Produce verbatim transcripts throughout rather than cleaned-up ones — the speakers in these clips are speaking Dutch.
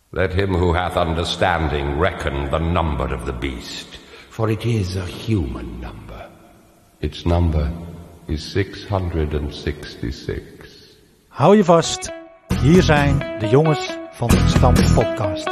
Let him who hath understanding reckon the number of the beast, for it is a human number. Its number is six hundred sixty-six. Hou je vast, hier zijn de jongens van de Gestampt Podcast.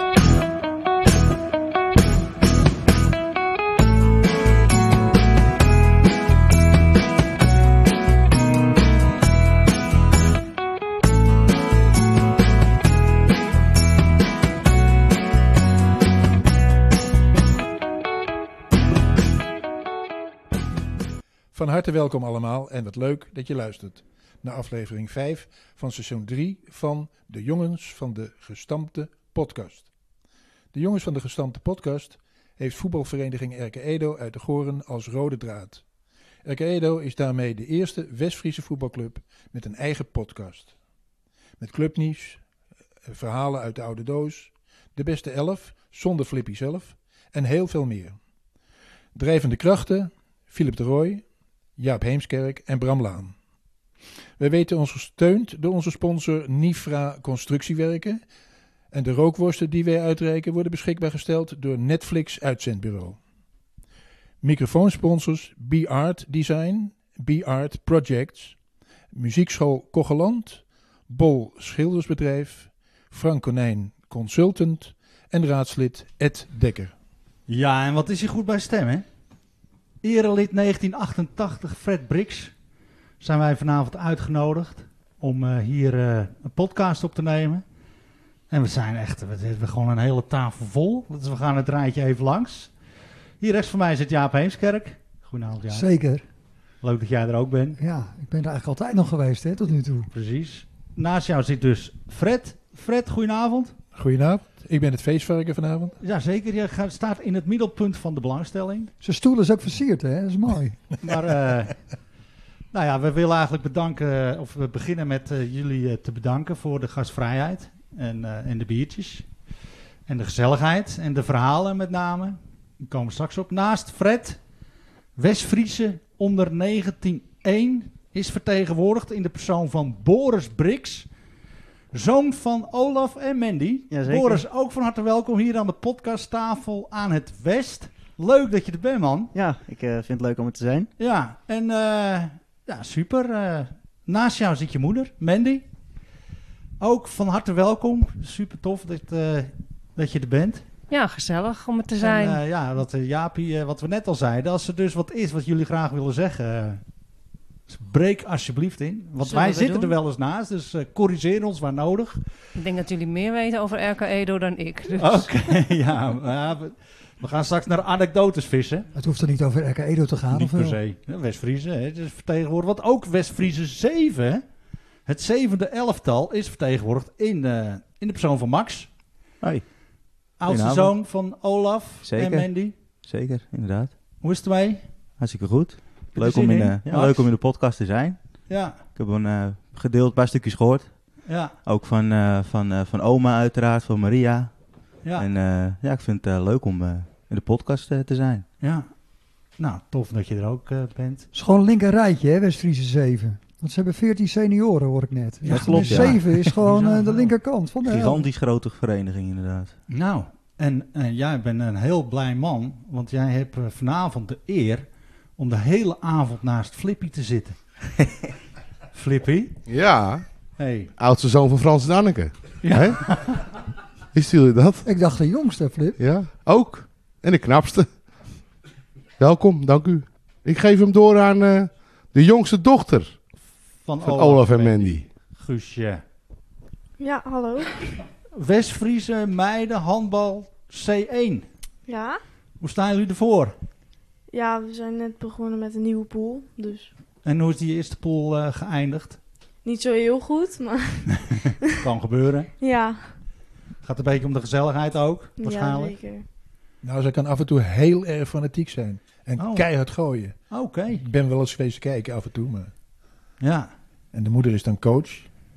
Van harte welkom allemaal en wat leuk dat je luistert naar aflevering vijf van seizoen drie van de Jongens van de Gestampte Podcast. De Jongens van de Gestampte Podcast heeft voetbalvereniging R K Edo uit de Goren als rode draad. R K Edo is daarmee de eerste West-Friese voetbalclub met een eigen podcast. Met clubnieuws, verhalen uit de oude doos, de beste elf zonder Flippy zelf en heel veel meer. Drijvende krachten, Philip de Rooij, Jaap Heemskerk en Bram Laan. Wij weten ons gesteund door onze sponsor Nifra Constructiewerken. En de rookworsten die wij uitreiken worden beschikbaar gesteld door Netflix Uitzendbureau. Microfoonsponsors B-Art Design, B-Art Projects, Muziekschool Kocheland, Bol Schildersbedrijf, Frank Konijn Consultant en raadslid Ed Dekker. Ja, en wat is hij goed bij stem, hè? Erelid negentien achtentachtig Fred Brix zijn wij vanavond uitgenodigd om uh, hier uh, een podcast op te nemen. En we zijn echt, we hebben gewoon een hele tafel vol. Dus we gaan het rijtje even langs. Hier rechts van mij zit Jaap Heemskerk. Goedenavond, Jaap. Zeker. Leuk dat jij er ook bent. Ja, ik ben er eigenlijk altijd nog geweest, hè, tot nu toe. Precies. Naast jou zit dus Fred. Fred, goedenavond. Goedenavond, ik ben het feestvarken vanavond. Ja, zeker. Je gaat, staat in het middelpunt van de belangstelling. Zijn stoel is ook versierd, hè? Dat is mooi. Maar, uh, nou ja, we willen eigenlijk bedanken, of we beginnen met uh, jullie uh, te bedanken voor de gastvrijheid en, uh, en de biertjes. En de gezelligheid en de verhalen met name. Die komen straks op. Naast Fred, West-Friese onder negentien één is vertegenwoordigd in de persoon van Boris Brix. Zoon van Olaf en Mandy. Jazeker. Boris, ook van harte welkom hier aan de podcasttafel aan het West. Leuk dat je er bent, man. Ja, ik uh, vind het leuk om er te zijn. Ja, en uh, ja, super. Uh, naast jou zit je moeder, Mandy. Ook van harte welkom. Super tof dat, uh, dat je er bent. Ja, gezellig om er te zijn. En, uh, ja, wat uh, Jaapie, uh, wat we net al zeiden. Als er dus wat is wat jullie graag willen zeggen, uh, breek alsjeblieft in. Want Zullen wij we zitten doen? er wel eens naast, dus uh, corrigeer ons waar nodig. Ik denk dat jullie meer weten over R K Edo dan ik. Dus. Oké, okay, ja. ja we, we gaan straks naar anekdotes vissen. Het hoeft er niet over R K Edo te gaan, Niet of per wel? se. Ja, West-Friese, hè, het is vertegenwoordigd. Want ook West-Friese zeven, het zevende elftal, is vertegenwoordigd in, uh, in de persoon van Max. Hoi. Oudste zoon van Olaf Zeker. en Mandy. Zeker, inderdaad. Hoe is het ermee? Hartstikke goed. er Leuk zin om in, in, de, ja, Max? leuk om in de podcast te zijn. Ja, Ik heb een uh, gedeeld paar stukjes gehoord. ja, Ook van, uh, van, uh, van oma uiteraard, van Maria. ja. En uh, ja, ik vind het uh, leuk om uh, in de podcast uh, te zijn. ja. Nou, tof dat je er ook uh, bent. Het is gewoon een linker rijtje, hè, West-Friese zeven. Want ze hebben veertien senioren, hoor ik net. Ja, Dus klopt, ja. zeven is gewoon Ja, uh, de wel. linkerkant van de helft. Gigantisch grote vereniging inderdaad. Nou, en, en jij bent een heel blij man, want jij hebt uh, vanavond de eer om de hele avond naast Flippy te zitten. Flippy? Ja, Hey. oudste zoon van Frans en Anneke. Ja. Hè? Wisten jullie dat? Ik dacht de jongste, Flip. Ja, ook. En de knapste. Welkom, dank u. Ik geef hem door aan uh, de jongste dochter Van, van Olaf en Mandy. Guusje. Ja, hallo. West-Friese meiden handbal C één. Ja? Hoe staan jullie ervoor? Ja, we zijn net begonnen met een nieuwe pool, dus En hoe is die eerste pool uh, geëindigd? niet zo heel goed, maar Kan gebeuren. ja. Gaat een beetje om de gezelligheid ook, waarschijnlijk. Ja, zeker. Nou, zij kan af en toe heel erg fanatiek zijn. En Oh. keihard gooien. Oké. Okay. Ik ben wel eens geweest kijken af en toe. Maar... Ja, En de moeder is dan coach.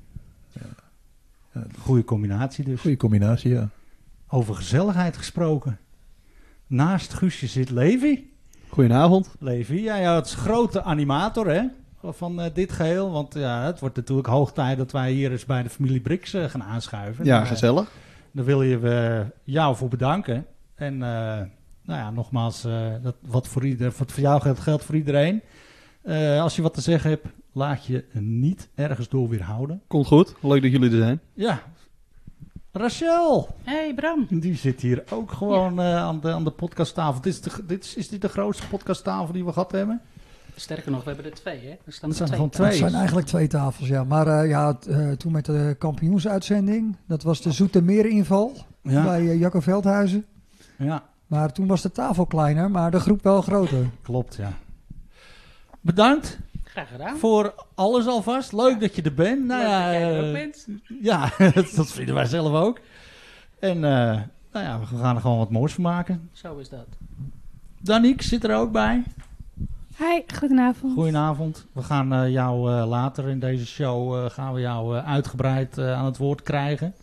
goede combinatie dus. Goeie combinatie, ja. Over gezelligheid gesproken. Naast Guusje zit Levi. Goedenavond. Levi, jij ja, is grote animator hè, van uh, dit geheel. Want ja, het wordt natuurlijk hoog tijd dat wij hier eens bij de familie Brix uh, gaan aanschuiven. Ja, Maar, gezellig. Daar wil je uh, jou voor bedanken. En uh, nou ja, nogmaals, uh, dat wat, voor ieder, wat voor jou geldt, geldt voor iedereen. Uh, als je wat te zeggen hebt, laat je niet ergens door weerhouden. Komt goed, leuk dat jullie er zijn. Ja. Rachel. Hey Bram. Die zit hier ook gewoon ja. uh, aan, de, aan de podcasttafel. Dit is, de, dit is, is dit de grootste podcasttafel die we gehad hebben? Sterker nog, we hebben er twee, hè? Er staan het zijn twee. gewoon twee. Het zijn eigenlijk twee tafels, ja. Maar uh, ja, t, uh, toen met de kampioensuitzending, dat was de Zoetermeer-inval ja. bij uh, Jacco Veldhuizen. Ja. Maar toen was de tafel kleiner, maar de groep wel groter. Klopt, ja. Bedankt. Graag gedaan. Voor alles alvast. Leuk ja. dat je er bent. Nou, Leuk ja, dat jij er uh, ook bent. Ja, dat vinden wij zelf ook. En uh, nou ja, we gaan er gewoon wat moois van maken. Zo is dat. Danique zit er ook bij. Hi, goedenavond. Goedenavond. We gaan uh, jou uh, later in deze show uh, gaan we jou uh, uitgebreid uh, aan het woord krijgen.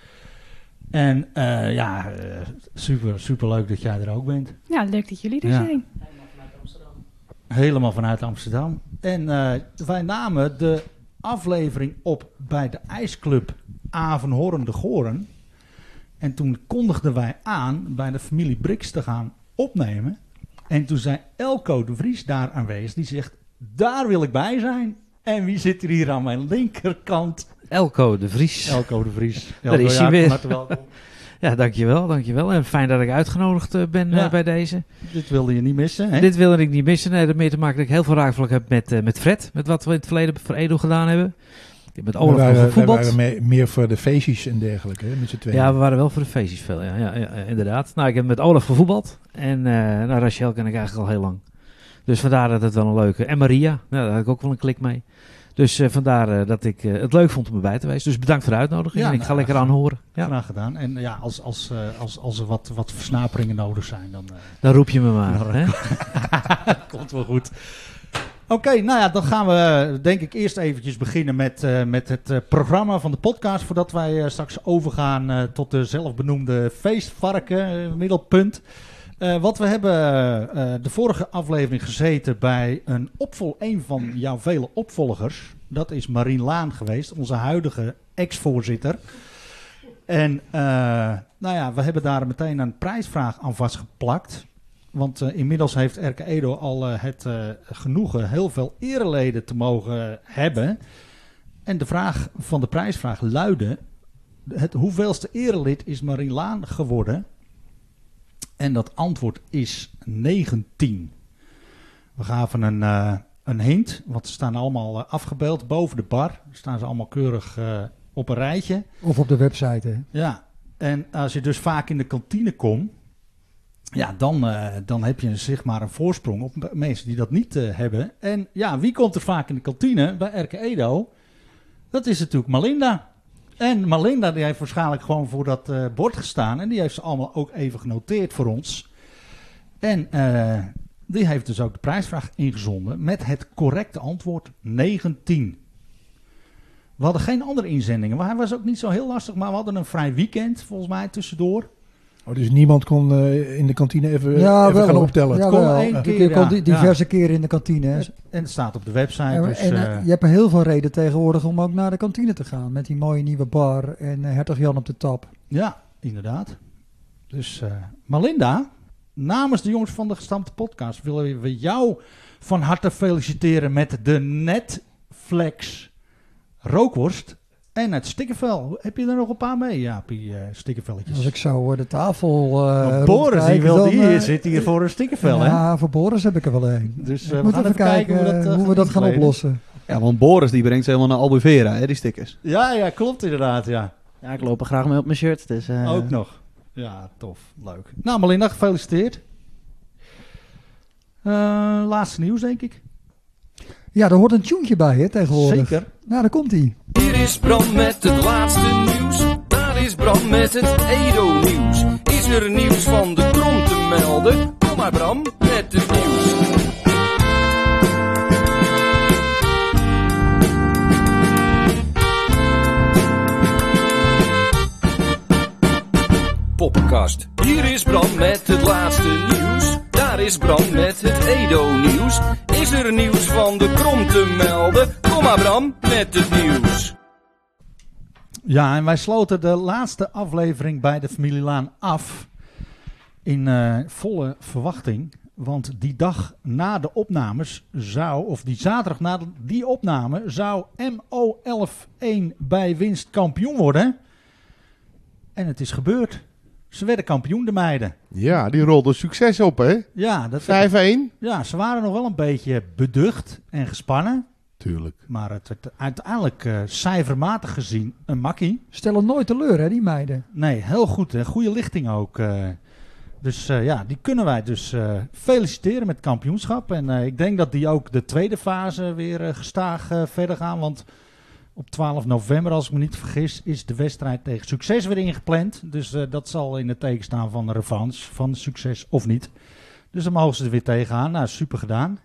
En uh, ja, uh, super, super leuk dat jij er ook bent. Ja, leuk dat jullie er ja. zijn. Helemaal vanuit Amsterdam. Helemaal vanuit Amsterdam. En uh, wij namen de aflevering op bij de ijsclub Avenhoorn de Goren. En toen kondigden wij aan bij de familie Brix te gaan opnemen. En toen zei Elko de Vries daar aanwezig. Die zegt, daar wil ik bij zijn. En wie zit er hier aan mijn linkerkant? Elko de Vries. Elko de Vries. Elko, Daar is hij weer. Welkom. Ja, dankjewel, dankjewel. En fijn dat ik uitgenodigd uh, ben ja. uh, bij deze. Dit wilde je niet missen, hè? Dit wilde ik niet missen. Nee, dat heeft mee te maken dat ik heel veel raakvlak heb met, uh, met Fred. Met wat we in het verleden voor Edo gedaan hebben. Ik heb met Olaf we waren, gevoetbald. We waren mee, meer voor de feestjes en dergelijke, hè, met z'n tweeën. Ja, we waren wel voor de feestjes veel, ja, ja, ja, inderdaad. Nou, ik heb met Olaf gevoetbald. En uh, nou, Rachel ken ik eigenlijk al heel lang. Dus vandaar dat het wel een leuke... En Maria, nou, daar had ik ook wel een klik mee. Dus uh, vandaar uh, dat ik uh, het leuk vond om erbij te wezen. Dus bedankt voor de uitnodiging. Ja, en ik nou, ga lekker aanhoren. Ja. Graag gedaan. En ja, als, als, uh, als, als er wat, wat versnaperingen nodig zijn, dan... Uh, dan roep je me maar. Dan, hè? Komt wel goed. Oké, okay, nou ja, dan gaan we denk ik eerst eventjes beginnen met, uh, met het uh, programma van de podcast. Voordat wij uh, straks overgaan uh, tot de zelfbenoemde feestvarken, uh, middelpunt. Uh, wat we hebben uh, de vorige aflevering gezeten bij een, opvol, een van jouw vele opvolgers. Dat is Marien Laan geweest, onze huidige ex-voorzitter. En uh, nou ja, we hebben daar meteen een prijsvraag aan vastgeplakt. Want uh, inmiddels heeft R K Edo al uh, het uh, genoegen heel veel ereleden te mogen hebben. En de vraag van de prijsvraag luidde: het hoeveelste erelid is Marien Laan geworden? En dat antwoord is negentien. We gaven een, uh, een hint, want ze staan allemaal uh, afgebeeld boven de bar. Staan ze allemaal keurig uh, op een rijtje. Of op de website, hè? Ja, en als je dus vaak in de kantine komt, ja, dan, uh, dan heb je zeg maar een voorsprong op mensen die dat niet uh, hebben. En ja, wie komt er vaak in de kantine bij R K Edo? Dat is natuurlijk Malinda. En Malinda die heeft waarschijnlijk gewoon voor dat uh, bord gestaan. En die heeft ze allemaal ook even genoteerd voor ons. En uh, die heeft dus ook de prijsvraag ingezonden met het correcte antwoord negentien. We hadden geen andere inzendingen. Maar hij was ook niet zo heel lastig. Maar we hadden een vrij weekend volgens mij tussendoor. Oh, dus niemand kon uh, in de kantine even, ja, even wel, gaan optellen? Ja, het kon wel. één keer. Je kon diverse ja. keren in de kantine. En, en het staat op de website. En, dus, en uh, je hebt er heel veel reden tegenwoordig om ook naar de kantine te gaan. Met die mooie nieuwe bar en uh, Hertog Jan op de tap. Ja, inderdaad. Dus uh, Malinda, namens de jongens van de Gestampte Podcast willen we jou van harte feliciteren met de Netflix rookworst. En het stikkervel. Heb je er nog een paar mee, Jaapie, uh, stikkervelletjes? Als ik zo uh, de tafel uh, Boris, die wil dan, hier, uh, zit hier voor een stikkervel, ja, hè? Ja, voor Boris heb ik er wel een. Dus uh, we moet gaan even kijken, kijken hoe we dat, uh, hoe we dat gaan kleden. oplossen. Ja, want Boris die brengt ze helemaal naar Albufeira, hè, die stickers. Ja, ja, klopt inderdaad, ja. Ja, ik loop er graag mee op mijn shirt, dus... Uh... Ook nog. Ja, tof. Leuk. Nou, Malinda, gefeliciteerd. Uh, laatste nieuws, denk ik. Ja, er hoort een tuentje bij, hè, tegenwoordig. Zeker. Nou, daar komt hij. Hier is Bram met het laatste nieuws. Daar is Bram met het Edo-nieuws. Is er nieuws van de Krom te melden? Kom maar Bram, met het nieuws. Poppenkast. Hier is Bram met het laatste nieuws. Daar is Bram met het Edo-nieuws. Is er nieuws van de Krom te melden? Kom maar Bram, met het nieuws. Ja, en wij sloten de laatste aflevering bij de familie Laan af in uh, volle verwachting. Want die dag na de opnames zou, of die zaterdag na die opname, zou M O elf één bij winst kampioen worden. En het is gebeurd. Ze werden kampioen, de meiden. Ja, die rolden succes op, hè? Ja, dat vijf-een. Ja, ze waren nog wel een beetje beducht en gespannen. Tuurlijk. Maar het werd uiteindelijk uh, cijfermatig gezien een makkie. Stellen nooit teleur, hè, die meiden. Nee, heel goed. Hè. Goede lichting ook. Uh, dus uh, ja, die kunnen wij dus uh, feliciteren met het kampioenschap. En uh, ik denk dat die ook de tweede fase weer uh, gestaag uh, verder gaan. Want op twaalf november, als ik me niet vergis, is de wedstrijd tegen Succes weer ingepland. Dus uh, dat zal in het teken staan van de revanche, van Succes of niet. Dus dan mogen ze er weer tegenaan. Nou, super gedaan.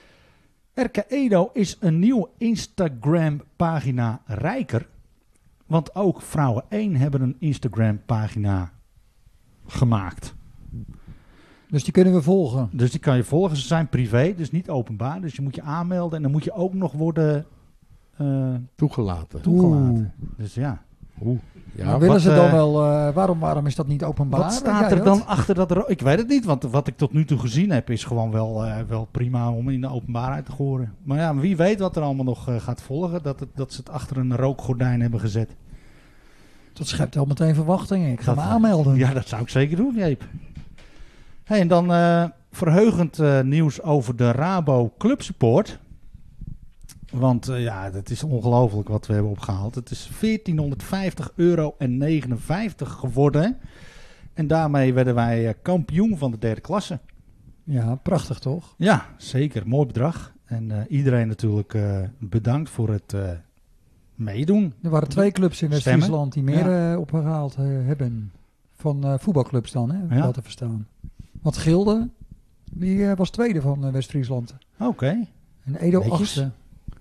R K Edo is een nieuwe Instagram-pagina rijker. Want ook Vrouwen één hebben een Instagram-pagina gemaakt. Dus die kunnen we volgen? Dus die kan je volgen. Ze zijn privé, dus niet openbaar. Dus je moet je aanmelden en dan moet je ook nog worden... Uh, toegelaten. toegelaten. Dus ja. Oeh. Ja, maar willen wat, ze dan uh, wel... Uh, waarom, waarom is dat niet openbaar? Wat staat er dan achter dat... Ro- ik weet het niet, want wat ik tot nu toe gezien heb... is gewoon wel, uh, wel prima om in de openbaarheid te horen. Maar ja, wie weet wat er allemaal nog uh, gaat volgen. Dat, het, dat ze het achter een rookgordijn hebben gezet. Dat schept al meteen verwachtingen. Ik ga dat, me aanmelden. Ja, dat zou ik zeker doen, Jeep. Hey, en dan uh, verheugend uh, nieuws over de Rabo Club Support... Want uh, ja, het is ongelooflijk wat we hebben opgehaald. Het is veertienhonderdvijftig euro en negenenvijftig geworden. En daarmee werden wij uh, kampioen van de derde klasse. Ja, prachtig toch? Ja, zeker. Mooi bedrag. En uh, iedereen natuurlijk uh, bedankt voor het uh, meedoen. Er waren twee clubs in West-Friesland die meer ja. uh, opgehaald uh, hebben. Van uh, voetbalclubs dan, hè? Ja. Wat te verstaan. Want Gilde, die uh, was tweede van uh, West-Friesland. Oké. Okay. En Edo achtste.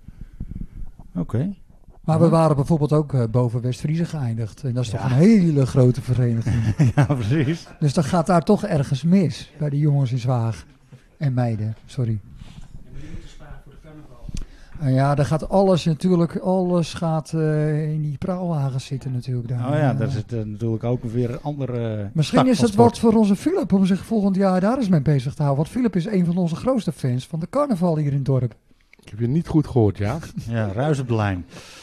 Oké. Okay. Maar we waren bijvoorbeeld ook uh, boven West-Friese geëindigd. En dat is ja. toch een hele grote vereniging. Ja, precies. Dus dan gaat daar toch ergens mis. Bij de jongens in Zwaag. En meiden, sorry. En we moeten sparen voor de carnaval. Uh, ja, daar gaat alles natuurlijk, alles gaat uh, in die praalwagens zitten natuurlijk. Daar. Oh ja, daar zit uh, natuurlijk ook weer een andere uh, Misschien is het wat voor onze Philip om zich volgend jaar daar eens mee bezig te houden. Want Philip is een van onze grootste fans van de carnaval hier in het dorp. Ik heb je niet goed gehoord, ja. Ja, ruis op de lijn.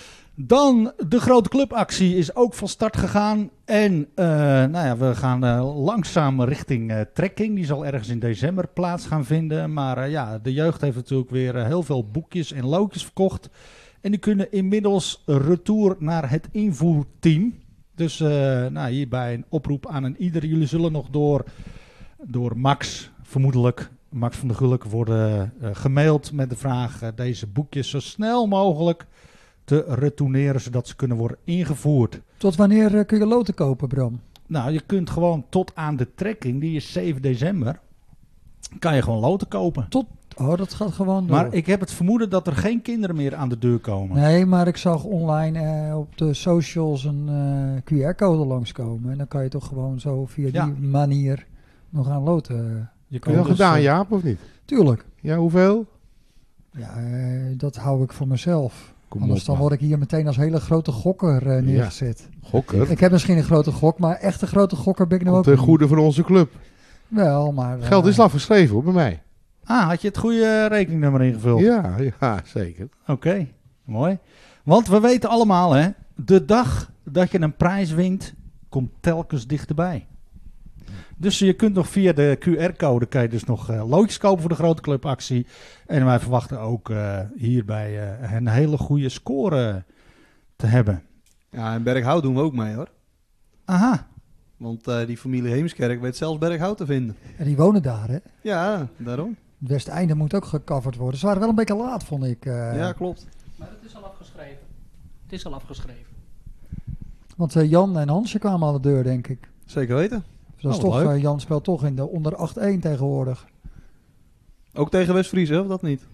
Dan de grote clubactie is ook van start gegaan. En uh, nou ja, we gaan uh, langzaam richting uh, trekking. Die zal ergens in december plaats gaan vinden. Maar uh, ja, de jeugd heeft natuurlijk weer uh, heel veel boekjes en loodjes verkocht. En die kunnen inmiddels retour naar het invoerteam. Dus uh, nou, hierbij een oproep aan een ieder. Jullie zullen nog door, door Max, vermoedelijk... Max van der Gulik worden uh, gemaild met de vraag uh, deze boekjes zo snel mogelijk te retourneren, zodat ze kunnen worden ingevoerd. Tot wanneer uh, kun je loten kopen, Bram? Nou, je kunt gewoon tot aan de trekking, die is zeven december, kan je gewoon loten kopen. Tot, oh, dat gaat gewoon door. Maar ik heb het vermoeden dat er geen kinderen meer aan de deur komen. Nee, maar ik zag online uh, op de socials een uh, Q R-code langskomen. En dan kan je toch gewoon zo via ja. die manier nog aan loten. Je kan je al dus, gedaan, Jaap, of niet? Tuurlijk. Ja, hoeveel? Ja, uh, dat hou ik voor mezelf. Kom Anders op, dan word ik hier meteen als hele grote gokker uh, neergezet. Ja, gokker? Ik heb misschien een grote gok, maar echt een grote gokker ben ik nou ook niet. De goede van onze club. Wel, maar... Uh, Geld is afgeschreven, hoor, bij mij. Ah, had je het goede rekeningnummer ingevuld? Ja, ja zeker. Oké, okay, mooi. Want we weten allemaal, hè, de dag dat je een prijs wint, komt telkens dichterbij. Dus je kunt nog via de Q R-code kan je dus nog uh, loodjes kopen voor de grote clubactie. En wij verwachten ook uh, hierbij uh, een hele goede score te hebben. Ja, en Berghout doen we ook mee, hoor. Aha. Want uh, die familie Heemskerk weet zelfs Berghout te vinden. En die wonen daar, hè? Ja, daarom. Het Westeinde moet ook gecoverd worden. Ze waren wel een beetje laat, vond ik. Uh... Ja, klopt. Maar het is al afgeschreven. Het is al afgeschreven. Want uh, Jan en Hansje kwamen aan de deur, denk ik. Zeker weten. Dat is oh, toch, uh, Jan speelt toch in de onder acht één tegenwoordig. Ook tegen West-Friese, of dat niet?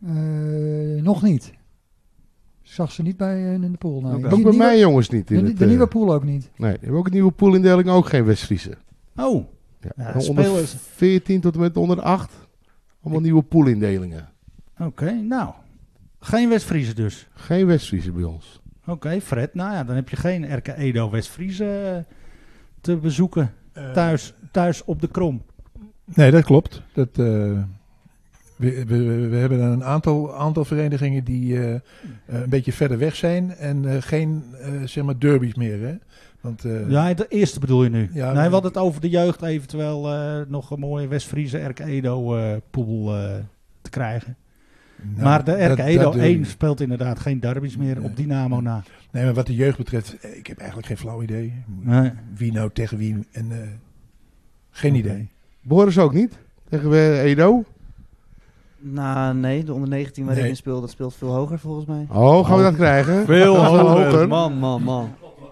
Uh, nog niet. Ik zag ze niet bij uh, in de pool. Nee. Okay. Ook bij nieuwe, mij jongens niet. In de, het, de nieuwe pool ook niet. Nee, we hebben ook een nieuwe poolindeling, ook geen West-Friese. Oh. Ja, ja, onder spelers. veertien tot en met onder acht. Allemaal nieuwe poolindelingen. Oké, okay, nou. Geen West-Friese dus? Geen West-Friese bij ons. Oké, okay, Fred. Nou ja, dan heb je geen R K Edo West-Friese uh, te bezoeken uh, thuis, thuis op de Krom. Nee, dat klopt. Dat, uh, we, we, we hebben een aantal, aantal verenigingen die uh, uh, een beetje verder weg zijn en uh, geen uh, zeg maar derbies meer. Hè? Want, uh, ja, de eerste bedoel je nu. Ja, nee, we hadden het over de jeugd eventueel uh, nog een mooie West-Friese R K Edo uh, pool uh, te krijgen. Nou, maar de R K Edo één speelt inderdaad geen derbies meer nee. op Dynamo na. Nee, maar wat de jeugd betreft, ik heb eigenlijk geen flauw idee. Nee. Wie nou tegen wie en uh, geen okay. idee. Boris ook niet? Tegen uh, Edo? Nou, nee. De onder negentien waar nee. ik in speel, dat speelt veel hoger volgens mij. Oh, gaan we dat krijgen? Veel hoger. Man, man, man.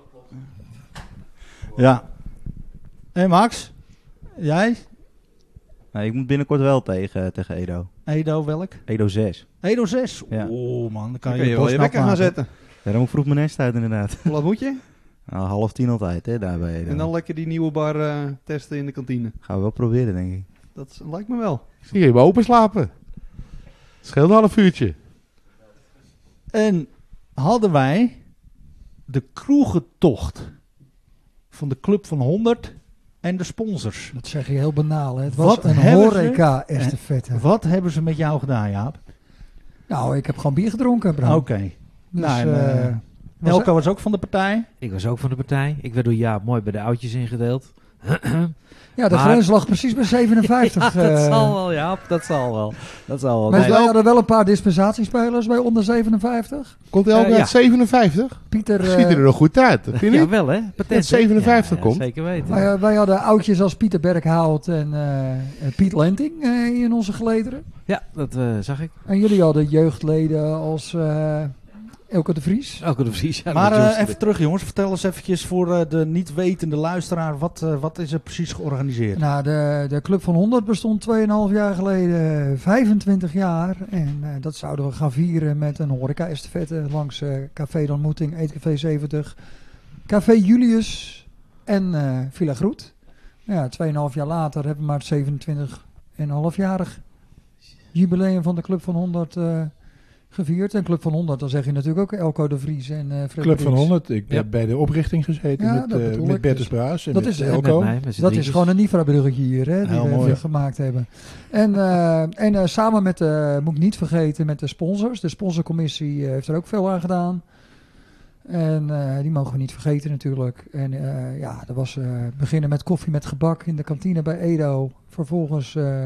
Ja. Hé Max, jij? Nee, ik moet binnenkort wel tegen, tegen Edo. Edo welk? Edo zes. Edo zes? Ja. Oh man, dan kan dan je je, je wel je wekker gaan zetten. Ja, dan moet ik vroeg mijn nest uit inderdaad. Hoe laat moet je? Nou, half tien altijd, hè, daar bij Edo. En dan lekker die nieuwe bar uh, testen in de kantine. Gaan we wel proberen, denk ik. Dat lijkt me wel. Ik zie je even open slapen. Scheelt een half uurtje. En hadden wij de kroegentocht van de Club van honderd en de sponsors. Dat zeg je heel banaal, hè? Het was wat een horeca-estafette. Wat hebben ze met jou gedaan, Jaap? Nou, ik heb gewoon bier gedronken, Bram. Oké. Okay. Dus, nou, uh, uh, was Elko was ook van de partij? Ik was ook van de partij. Ik werd door Jaap mooi bij de oudjes ingedeeld. Ja, de maar... grens lag precies bij zevenenvijftig. Ja, dat uh... zal wel, ja. Dat zal wel. Dat zal wel. Maar nee. wij hadden wel een paar dispensatiespelers bij onder zevenenvijftig. Komt Elke uh, uit ja. zevenenvijftig? Pieter... Uh... Ziet er nog goed uit, vind je? Ja, wel hè. Dat zevenenvijftig ja, komt. Ja, zeker weten. Wij, wij hadden oudjes als Pieter Berghout en uh, Piet Lenting uh, in onze gelederen. Ja, dat uh, zag ik. En jullie hadden jeugdleden als... Uh, Elke de Vries. Elke de Vries, ja. Maar uh, even terug jongens, vertel eens eventjes voor uh, de niet wetende luisteraar, wat, uh, wat is er precies georganiseerd? Nou, de, de Club van honderd bestond twee komma vijf jaar geleden vijfentwintig jaar. En uh, dat zouden we gaan vieren met een horeca-estafette langs uh, Café de Ontmoeting, Eetcafé zeventig, Café Julius en uh, Villa Groet. Ja, twee komma vijf jaar later hebben we maar het zevenentwintig komma vijf jarig jubileum van de Club van honderd uh, gevierd. En Club van honderd, dan zeg je natuurlijk ook Elko de Vries en uh, Fred Club van honderd, ik heb ja. bij de oprichting gezeten ja, met, uh, met Bertus Braas en dat met is, Elko. Met mij, met dat is gewoon een Nifra-bruggetje hier, hè, die we mooi. gemaakt hebben. En, uh, en uh, samen met, uh, moet ik niet vergeten, met de sponsors. De sponsorcommissie uh, heeft er ook veel aan gedaan. En uh, die mogen we niet vergeten natuurlijk. En uh, ja, dat was uh, beginnen met koffie met gebak in de kantine bij Edo. Vervolgens... Uh,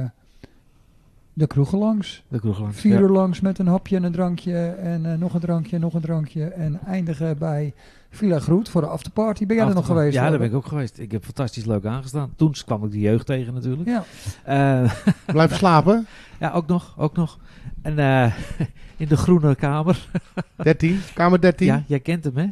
De kroegen langs. De kroegen langs. Vier ja. uur langs met een hapje en een drankje. En uh, nog een drankje, nog een drankje. En eindigen bij Villa Groet voor de afterparty. Ben jij er nog geweest? Ja, daar ben ik ook geweest. Ik heb fantastisch leuk aangestaan. Toen kwam ik de jeugd tegen natuurlijk. Ja. Uh, Blijven slapen? Ja, ook nog. Ook nog. En uh, in de groene kamer. dertien? Kamer dertien? Ja, jij kent hem hè?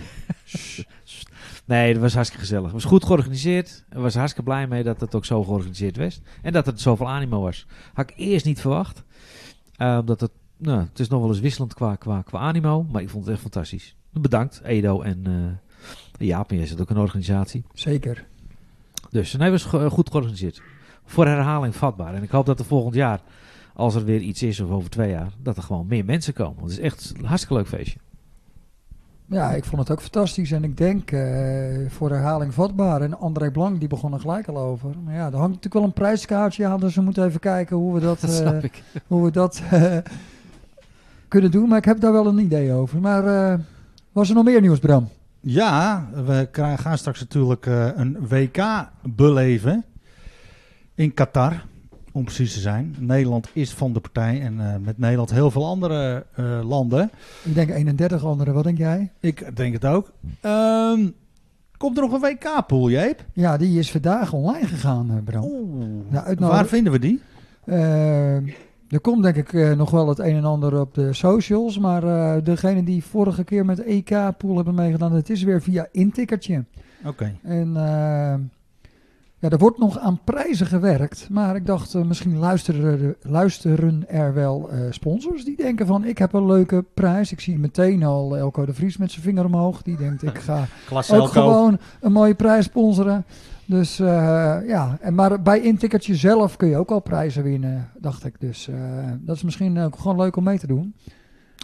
Nee, dat was hartstikke gezellig. Het was goed georganiseerd. Ik was hartstikke blij mee dat het ook zo georganiseerd was. En dat het zoveel animo was. Had ik eerst niet verwacht. Uh, omdat het, nou, het is nog wel eens wisselend qua, qua, qua animo. Maar ik vond het echt fantastisch. Bedankt, Edo en uh, Jaap. Jij zit ook een organisatie. Zeker. Dus nee, het was goed georganiseerd. Voor herhaling vatbaar. En ik hoop dat er volgend jaar, als er weer iets is of over twee jaar, dat er gewoon meer mensen komen. Want het is echt een hartstikke leuk feestje. Ja, ik vond het ook fantastisch. En ik denk uh, voor herhaling vatbaar. En André Blank, die begon er gelijk al over. Maar ja, er hangt natuurlijk wel een prijskaartje aan. Dus we moeten even kijken hoe we dat, dat, uh, hoe we dat uh, kunnen doen. Maar ik heb daar wel een idee over. Maar uh, was er nog meer nieuws, Bram? Ja, we gaan straks natuurlijk uh, een W K beleven in Qatar. Om precies te zijn. Nederland is van de partij en uh, met Nederland heel veel andere uh, landen. Ik denk eenendertig andere, wat denk jij? Ik denk het ook. Um, komt er nog een W K-pool, Jeep? Ja, die is vandaag online gegaan, uh, Bram. Nou, waar vinden we die? Uh, er komt denk ik uh, nog wel het een en ander op de socials. Maar uh, degene die vorige keer met de E K-pool hebben meegedaan, het is weer via intikkertje. Oké. Okay. En... Uh, Ja, er wordt nog aan prijzen gewerkt, maar ik dacht uh, misschien luisteren, luisteren er wel uh, sponsors die denken van ik heb een leuke prijs. Ik zie meteen al Elko de Vries met zijn vinger omhoog. Die denkt ik ga Klasse ook Elko. gewoon een mooie prijs sponsoren. Dus uh, ja, en maar bij intikkertje zelf kun je ook al prijzen winnen, dacht ik. Dus uh, dat is misschien ook gewoon leuk om mee te doen.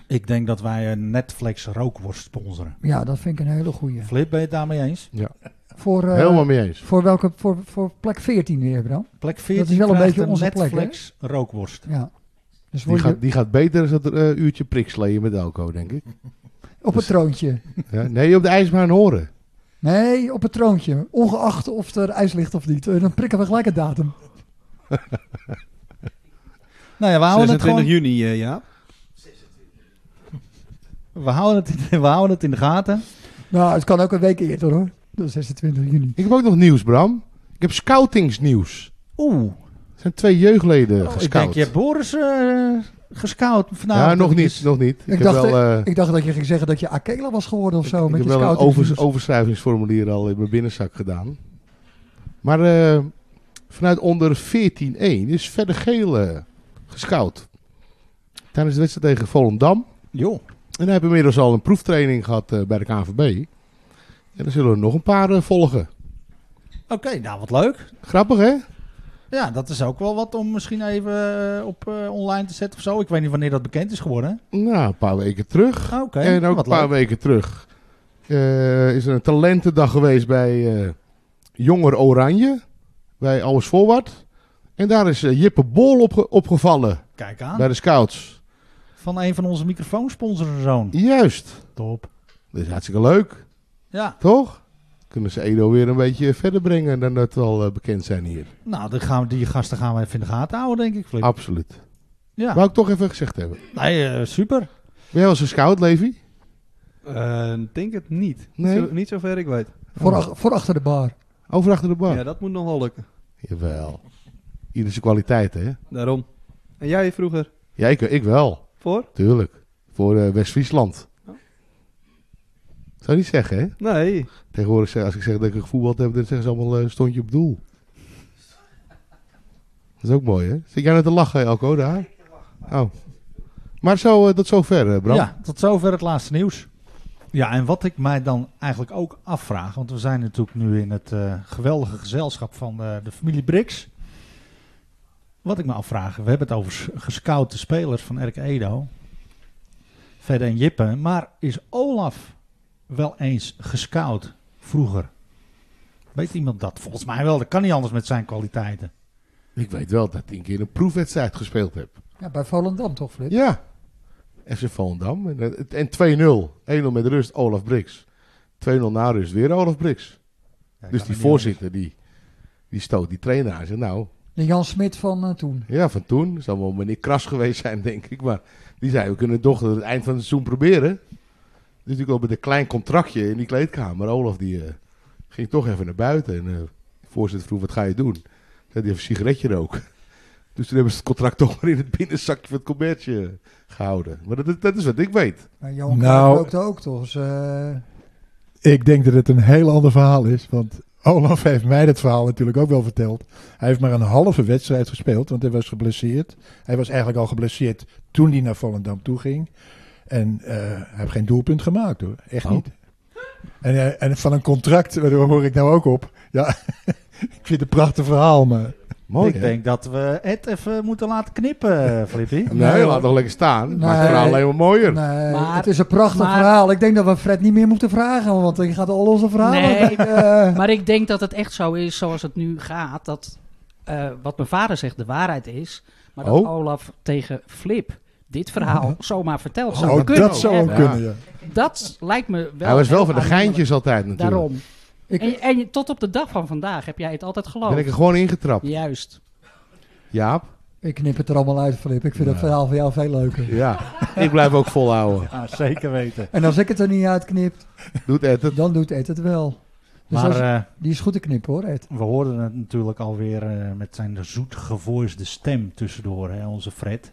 Ik denk dat wij een Netflix rookworst sponsoren. Ja, dat vind ik een hele goeie. Flip, ben je het daarmee eens? Ja. Voor, uh, Helemaal mee eens. Voor welke? Voor, voor plek veertien weer, Bram? Plek veertien dat is wel een krijgt beetje een onze plek, hè? Netflix rookworst. Ja. Dus Die word je gaat, die gaat beter dan dat uh, uurtje priksleeën met Elko, denk ik. op het troontje. Ja, nee, op de ijsbaan horen. Nee, op het troontje. Ongeacht of er ijs ligt of niet. Uh, Dan prikken we gelijk een datum. Nou ja, we houden het gewoon... zesentwintig juni, uh, ja. We houden, het in, we houden het in de gaten. Nou, het kan ook een week eerder hoor. Dat is zesentwintig juni. Ik heb ook nog nieuws, Bram. Ik heb scoutingsnieuws. Oeh. Er zijn twee jeugdleden Oh, gescout. ik denk, je hebt Boris uh, gescout vanavond. Ja, nog niet, Dus- nog niet. Ik, Ik, dacht, heb wel, uh, uh, ik dacht dat je ging zeggen dat je Akela was geworden of zo. ik met heb je wel een scouting. over, overschrijvingsformulier al in mijn binnenzak gedaan. Maar uh, vanuit onder veertien één is Verder Geel uh, gescout. Tijdens de wedstrijd tegen Volendam. Jo. En hij heeft inmiddels al een proeftraining gehad uh, bij de K N V B. En er zullen er nog een paar uh, volgen. Oké, okay, nou wat leuk. Grappig, hè? Ja, dat is ook wel wat om misschien even uh, op uh, online te zetten of zo. Ik weet niet wanneer dat bekend is geworden. Nou, een paar weken terug. Oké, okay, en ook wat een paar leuk. weken terug uh, is er een talentendag geweest bij uh, Jonger Oranje. Bij Albers Voorwaard. En daar is uh, Jippe Bol opge- opgevallen. Kijk aan. Bij de scouts. Van een van onze microfoonsponsoren zoon. Juist. Top. Dat is hartstikke leuk. Ja. Toch? Kunnen ze Edo weer een beetje verder brengen dan dat we al uh, bekend zijn hier. Nou, dan gaan we, die gasten gaan we even in de gaten houden, denk ik, Flip. Absoluut. Ja. Wou ik toch even gezegd hebben. Nee, uh, super. Ben jij wel eens een scout, Levi? Uh, denk het niet. Nee? Niet, zo, niet zover ik weet. Voor, ach- voor achter de bar. Over achter de bar? Ja, dat moet nog wel lukken. Jawel. Ieder zijn kwaliteiten, hè? Daarom. En jij vroeger? Ja, ik, ik wel. Voor? Tuurlijk. Voor uh, West-Friesland. Oh. Zou je niet zeggen, hè? Nee. Tegenwoordig, zeg- als ik zeg dat ik gevoetbald heb, dan zeggen ze allemaal uh, stond je op doel. Dat is ook mooi, hè? Zit jij net te lachen, Elko, daar? Oh. Maar zo, uh, tot zover, uh, Bram. Ja, tot zover het laatste nieuws. Ja, en wat ik mij dan eigenlijk ook afvraag, want we zijn natuurlijk nu in het uh, geweldige gezelschap van uh, de familie Brix. Wat ik me afvraag, we hebben het over s- gescoute spelers van R K Edo. Verder en Jippe, maar is Olaf wel eens gescout vroeger? Weet iemand dat? Volgens mij wel, dat kan niet anders met zijn kwaliteiten. Ik weet wel dat ik een keer een proefwedstrijd gespeeld heb. Ja, bij Volendam toch, Flip? Ja. F C Volendam. En, en twee nul. één nul met rust, Olaf Brix. twee nul na rust, weer Olaf Brix. Ja, dus kan die me niet voorzitter, die, die stoot die trainer aan. Zei, nou, De Jan Smit van uh, toen. ja, van toen. Zal wel meneer Kras geweest zijn, denk ik. Maar die zei, we kunnen toch het eind van het seizoen proberen. Dus ik al met een klein contractje in die kleedkamer. Olaf die uh, ging toch even naar buiten. En uh, de voorzitter vroeg, wat ga je doen? Zei hij, even een sigaretje roken. Dus toen hebben ze het contract toch maar in het binnenzakje van het commercie gehouden. Maar dat, dat is wat ik weet. Maar Johan Nou, Cruijff rookte ook toch? Dus, uh, Ik denk dat het een heel ander verhaal is. Want Olaf heeft mij dat verhaal natuurlijk ook wel verteld. Hij heeft maar een halve wedstrijd gespeeld, want hij was geblesseerd. Hij was eigenlijk al geblesseerd toen hij naar Volendam toe ging. En uh, hij heeft geen doelpunt gemaakt hoor. Echt Oh. niet. En, uh, en van een contract, waar hoor ik nou ook op. Ja, ik vind het een prachtig verhaal, maar... Mooi, ik hè? denk dat we het even moeten laten knippen, Flippy. Nee, Nee, laat nog lekker staan. Nee. Maakt het verhaal alleen maar mooier. nee, Maar- het is een prachtig maar- verhaal. Ik denk dat we Fred niet meer moeten vragen, want hij gaat al onze verhalen. Nee, uh, maar ik denk dat het echt zo is zoals het nu gaat. Dat uh, wat mijn vader zegt de waarheid is. Maar dat Oh. Olaf tegen Flip dit verhaal zomaar verteld zou Oh, kunnen. dat zou hè? ook Ja. kunnen, ja. Dat lijkt me wel... Hij was wel heel van de aannemelijk. geintjes altijd natuurlijk. Daarom. ik, En, en je- tot op de dag van vandaag heb jij het altijd geloofd. Ben ik er gewoon ingetrapt. Juist. Jaap? ik knip het er allemaal uit, Flip. Ik vind het Ja. verhaal van jou veel leuker. Ja. Ik blijf ook volhouden. Ja, zeker weten. En als ik het er niet uitknip, Doet Ed het? dan doet Ed het wel. Dus Maar als- uh, die is goed te knippen hoor, Ed. we hoorden het natuurlijk alweer uh, met zijn zoet gevoisde stem tussendoor, hè, onze Fred.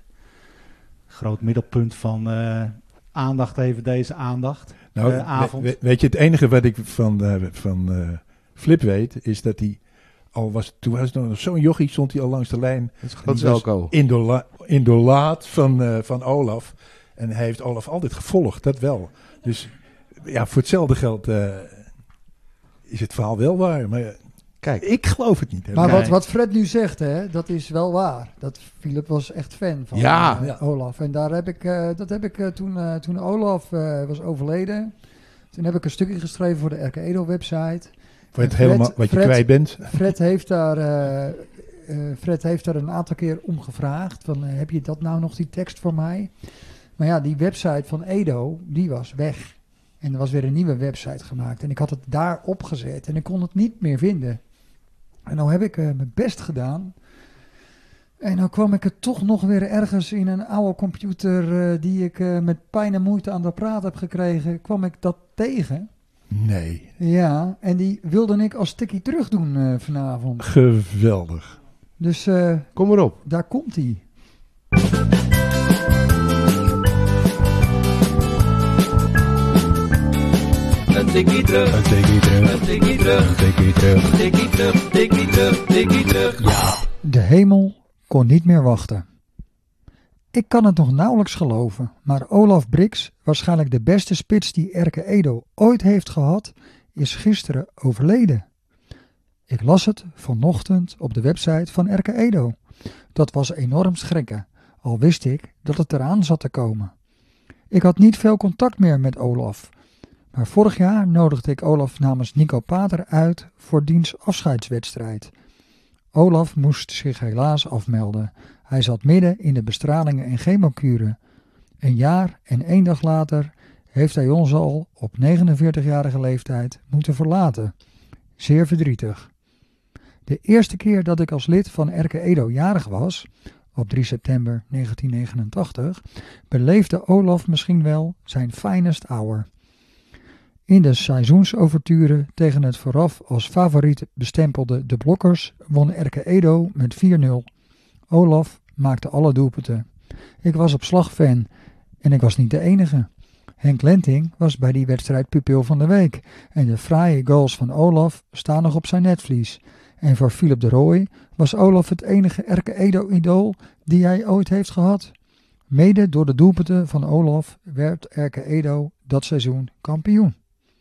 Groot middelpunt van uh, aandacht even deze aandacht. Nou, uh, avond. we- we- weet je, het enige wat ik van, uh, van uh, Flip weet, is dat hij al was, toen was het nog zo'n jochie, stond hij al langs de lijn. Dat is En groot die was Zelko. Indola, indolaat van, uh, van Olaf. En hij heeft Olaf altijd gevolgd, dat wel. Dus ja, voor hetzelfde geld uh, is het verhaal wel waar. Maar uh, Kijk. Ik geloof het niet. Hè? Maar Nee. wat, wat Fred nu zegt, hè, dat is wel waar. Dat Philip was echt fan van Ja. eh, Ja. Olaf. En daar heb ik, eh, dat heb ik uh, toen, uh, toen Olaf uh, was overleden. Toen heb ik een stukje geschreven voor de R K Edo website. Voor het Fred, helemaal wat je Fred, kwijt bent. Fred heeft daar, uh, uh, Fred heeft daar een aantal keer om gevraagd. Van, uh, heb je dat nou nog, die tekst voor mij? Maar ja, die website van Edo, die was weg. En er was weer een nieuwe website gemaakt. En ik had het daar opgezet en ik kon het niet meer vinden. En nou heb ik uh, mijn best gedaan. En nou kwam ik het toch nog weer ergens in een oude computer uh, die ik uh, met pijn en moeite aan de praat heb gekregen, kwam ik dat tegen. Nee. Ja, en die wilde ik als tikkie terug doen uh, vanavond. Geweldig. Dus uh, kom erop. Daar komt hij. Een tikkie terug, Een tikkie terug, een tikkie terug, een tikkie terug. tikkie terug, tikkie terug, tikkie terug. Ja. De hemel kon niet meer wachten. Ik kan het nog nauwelijks geloven, maar Olaf Brix, waarschijnlijk de beste spits die R K Edo ooit heeft gehad, is gisteren overleden. Ik las het vanochtend op de website van R K Edo. Dat was enorm schrikken, al wist ik dat het eraan zat te komen. Ik had niet veel contact meer met Olaf, maar vorig jaar nodigde ik Olaf namens Nico Pater uit voor diens afscheidswedstrijd. Olaf moest zich helaas afmelden. Hij zat midden in de bestralingen en chemokuren. Een jaar en één dag later heeft hij ons al op negenenveertigjarige leeftijd moeten verlaten. Zeer verdrietig. De eerste keer dat ik als lid van R K Edo jarig was, op drie september negentien negenentachtig, beleefde Olaf misschien wel zijn finest hour. In de seizoensouverture tegen het vooraf als favoriet bestempelde De Blokkers won R K Edo met vier nul. Olaf maakte alle doelpunten. Ik was op slag fan en ik was niet de enige. Henk Lenting was bij die wedstrijd pupil van de week en de fraaie goals van Olaf staan nog op zijn netvlies. En voor Philip de Rooij was Olaf het enige R K Edo-idool die hij ooit heeft gehad. Mede door de doelpunten van Olaf werd R K Edo dat seizoen kampioen.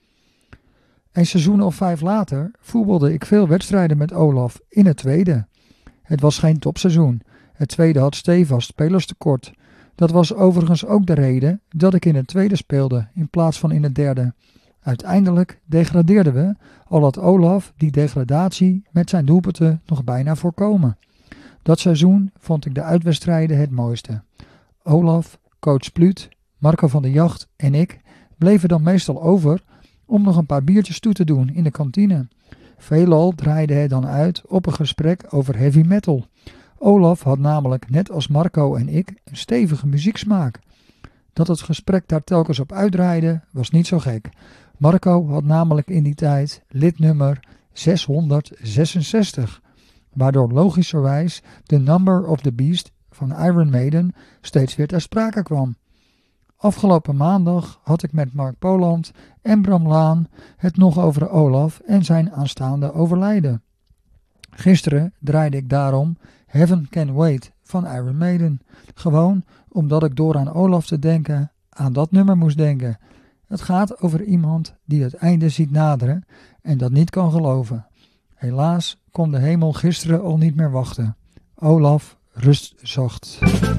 Een seizoen of vijf later voetbalde ik veel wedstrijden met Olaf in het tweede. Het was geen topseizoen. Het tweede had stevast spelerstekort. Dat was overigens ook de reden dat ik in het tweede speelde in plaats van in het derde. Uiteindelijk degradeerden we, al had Olaf die degradatie met zijn doelpunten nog bijna voorkomen. Dat seizoen vond ik de uitwedstrijden het mooiste. Olaf, coach Pluut, Marco van der Jacht en ik bleven dan meestal over om nog een paar biertjes toe te doen in de kantine. Veelal draaide het dan uit op een gesprek over heavy metal. Olaf had namelijk net als Marco en ik een stevige muzieksmaak. Dat het gesprek daar telkens op uitdraaide was niet zo gek. Marco had namelijk in die tijd lidnummer zeshonderdzesenzestig, waardoor logischerwijs de Number of the Beast van Iron Maiden steeds weer ter sprake kwam. Afgelopen maandag had ik met Mark Poland en Bram Laan het nog over Olaf en zijn aanstaande overlijden. Gisteren draaide ik daarom Heaven Can Wait van Iron Maiden. Gewoon omdat ik door aan Olaf te denken aan dat nummer moest denken. Het gaat over iemand die het einde ziet naderen en dat niet kan geloven. Helaas kon de hemel gisteren al niet meer wachten. Olaf, rust zacht.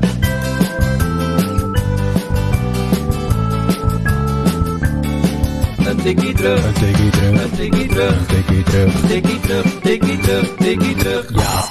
Een tikkie terug, Een tikkie terug, een tikkie terug, een tikkie terug. tikkie terug, tikkie terug, tikkie terug. Ja.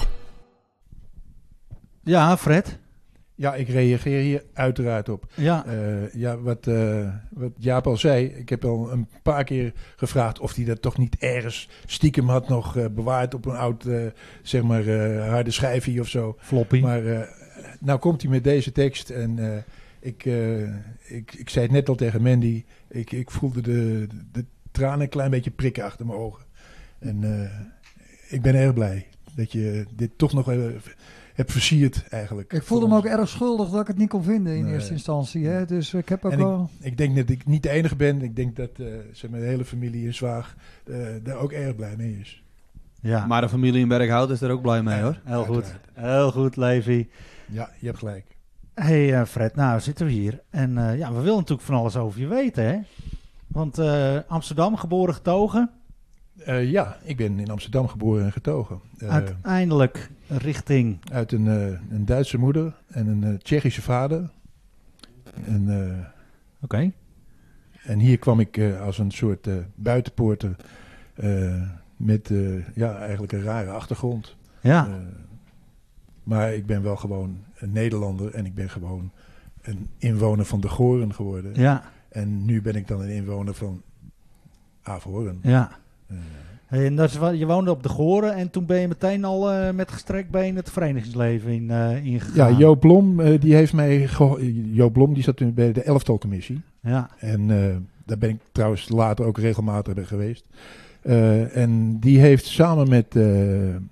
Ja, Fred. Ja, ik reageer hier uiteraard op. Ja. Uh, ja, wat, uh, wat Jaap al zei, ik heb al een paar keer gevraagd of hij dat toch niet ergens stiekem had nog uh, bewaard op een oud, uh, zeg maar, uh, harde schijfje of zo. Floppy. Maar uh, nou komt hij met deze tekst en uh, ik, uh, ik, ik zei het net al tegen Mandy, ik, ik voelde de, de tranen een klein beetje prikken achter mijn ogen. En uh, ik ben erg blij dat je dit toch nog even heb versierd eigenlijk. Ik voelde me ook erg schuldig dat ik het niet kon vinden in nee. eerste instantie. Hè? Dus ik heb ook en wel... Ik, ik denk dat ik niet de enige ben. Ik denk dat uh, zeg maar, de hele familie in Zwaag uh, daar ook erg blij mee is. Ja. Maar de familie in Berghout is er ook blij mee, ja, hoor. Heel goed. Heel goed, Levi. Ja, je hebt gelijk. Hey uh, Fred, nou zitten we hier. En uh, ja, we willen natuurlijk van alles over je weten, hè? Want uh, Amsterdam, geboren getogen. Uh, ja, ik ben in Amsterdam geboren en getogen. Uh, Uiteindelijk richting... Uit een, uh, een Duitse moeder en een uh, Tsjechische vader. En, uh, Oké. Okay. En hier kwam ik uh, als een soort uh, buitenpoorter uh, met uh, ja, eigenlijk een rare achtergrond. Ja. Uh, maar ik ben wel gewoon een Nederlander en ik ben gewoon een inwoner van De Goren geworden. Ja. En nu ben ik dan een inwoner van Averhoorn. Ja. Uh, hey, en dat is wat, je woonde op De Goren en toen ben je meteen al uh, met gestrekt been het verenigingsleven in, uh, ingegaan. Ja, Joop Blom, uh, die heeft mij... Joop Blom, die zat toen bij de elftalcommissie. Ja. En uh, daar ben ik trouwens later ook regelmatig bij geweest. Uh, en die heeft samen met uh, uh,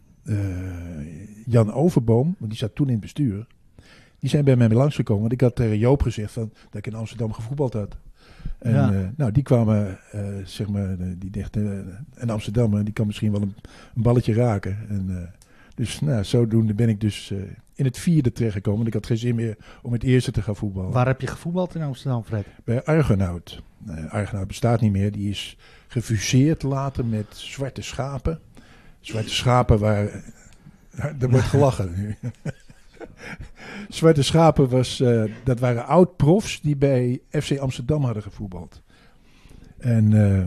Jan Overboom, want die zat toen in het bestuur, die zijn bij mij langsgekomen. Want ik had tegen Joop gezegd van, dat ik in Amsterdam gevoetbald had. En ja. uh, nou, die kwamen, uh, zeg maar, die dachten, uh, een Amsterdammer, die kan misschien wel een, een balletje raken. En, uh, dus nou, zodoende ben ik dus uh, in het vierde terechtgekomen. Want ik had geen zin meer om het eerste te gaan voetballen. Waar heb je gevoetbald in Amsterdam, Fred? Bij Argonaut. Uh, Argonaut bestaat niet meer. Die is gefuseerd later met Zwarte Schapen. Zwarte Schapen waar... Uh, er wordt gelachen nu. Zwarte Schapen was, uh, dat waren oud-profs die bij F C Amsterdam hadden gevoetbald. En uh,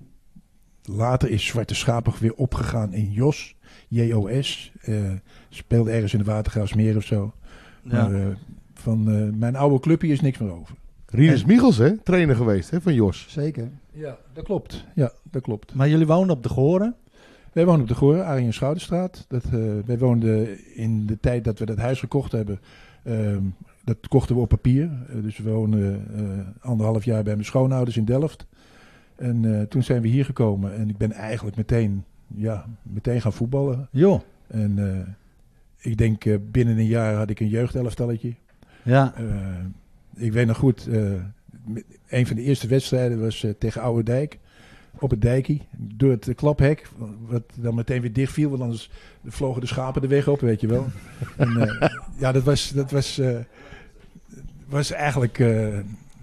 later is Zwarte Schapen weer opgegaan in Jos, J O S. Uh, speelde ergens in de Watergraafsmeer of zo. Ja. Maar uh, van uh, mijn oude clubje is niks meer over. Rinus Michels, hè? Trainer geweest, hè? Van Jos. Zeker. Ja, dat klopt. Ja, dat klopt. Maar jullie woonden op De Goren? Wij woonden op De Goren, Arjen Schouderstraat. Dat, uh, wij woonden in de tijd dat we dat huis gekocht hebben. Uh, dat kochten we op papier. Uh, dus we woonden uh, anderhalf jaar bij mijn schoonouders in Delft. En uh, toen zijn we hier gekomen. En ik ben eigenlijk meteen, ja, meteen gaan voetballen. Jo. En uh, ik denk uh, binnen een jaar had ik een jeugdelftalletje. Ja. Uh, ik weet nog goed, uh, een van de eerste wedstrijden was uh, tegen Ouwerdijk. Op het dijkie, door het klaphek, wat dan meteen weer dicht viel, want anders vlogen de schapen de weg op, weet je wel. En, uh, ja, dat was, dat was, uh, was eigenlijk, uh,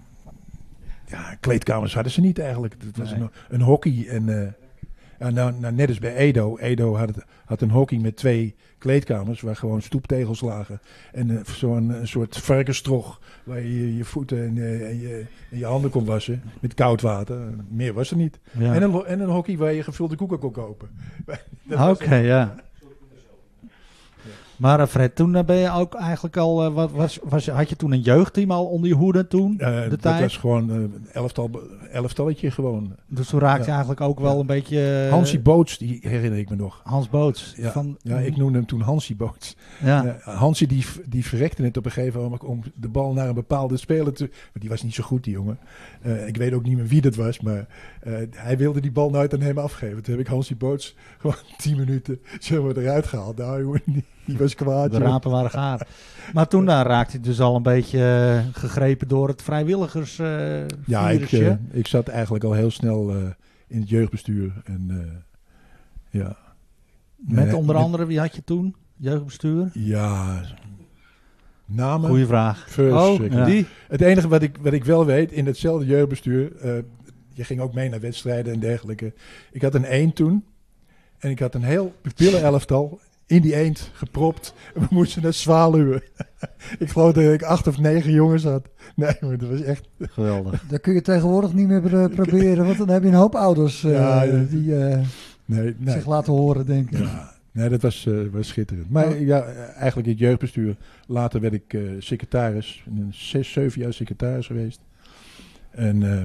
ja, kleedkamers hadden ze niet eigenlijk. Het was nee. een, een hockey en, uh, ja, nou, nou, net als bij Edo. Edo had, het, had een hockey met twee kleedkamers waar gewoon stoeptegels lagen. En uh, zo'n een soort varkenstrog waar je je voeten en, uh, en, je, en je handen kon wassen met koud water. Meer was er niet. Ja. En, een, en een hockey waar je gevulde koeken kon kopen. Oké, okay, ja. Maar uh, Fred, toen uh, ben je ook eigenlijk al, uh, wat, was, was, had je toen een jeugdteam al onder je hoede toen? Uh, de dat tijd? was gewoon een uh, elftal, elftalletje gewoon. Dus toen raakte ja. je eigenlijk ook wel ja. een beetje... Uh, Hansie Boots, die herinner ik me nog. Hans Boots. Ja, van, ja ik noemde hem toen Hansie Boots. Ja. Uh, Hansie die, die verrekte het op een gegeven moment om de bal naar een bepaalde speler te... Maar die was niet zo goed, die jongen. Uh, ik weet ook niet meer wie dat was, maar uh, hij wilde die bal nooit aan hem afgeven. Toen heb ik Hansie Boots gewoon tien minuten zeg maar, eruit gehaald. Nou jongen, die, die was kwaad. De rapen waren gaar. Maar toen daar raakte hij dus al een beetje uh, gegrepen door het vrijwilligers uh, Ja, ik, uh, ik zat eigenlijk al heel snel uh, in het jeugdbestuur. En, uh, ja. Met uh, onder met, andere, wie had je toen? Jeugdbestuur? Ja, namen. Goeie vraag. First, oh, ik, ja. die. Het enige wat ik, wat ik wel weet, in hetzelfde jeugdbestuur, uh, je ging ook mee naar wedstrijden en dergelijke. Ik had een eend toen en ik had een heel pupillenelftal in die eend gepropt. We moesten naar Zwaluwen. Ik geloof dat ik acht of negen jongens had. Nee, maar dat was echt geweldig. Dat kun je tegenwoordig niet meer uh, proberen, want dan heb je een hoop ouders uh, ja, ja. die uh, nee, nee. zich laten horen, denk ik. Ja, nee, dat was, uh, was schitterend. Maar oh. ja, eigenlijk het jeugdbestuur. Later werd ik uh, secretaris. Een zes, zeven jaar secretaris geweest. En uh,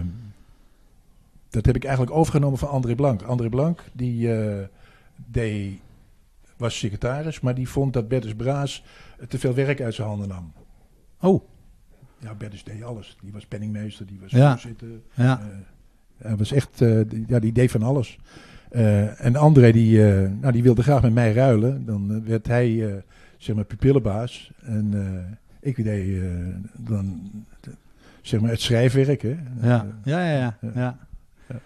dat heb ik eigenlijk overgenomen van André Blank. André Blank, die uh, deed... was secretaris, maar die vond dat Bertus Braas te veel werk uit zijn handen nam. Oh. Ja, Bertus deed alles. Die was penningmeester, die was ja. voorzitter. Ja. Uh, hij was echt, uh, die, ja, die deed van alles. Uh, en André, die, uh, nou, die wilde graag met mij ruilen. Dan uh, werd hij, uh, zeg maar, pupillenbaas. En uh, ik deed uh, dan, uh, zeg maar, het schrijfwerk, hè. Ja, uh, ja, ja, ja. ja. ja. ja.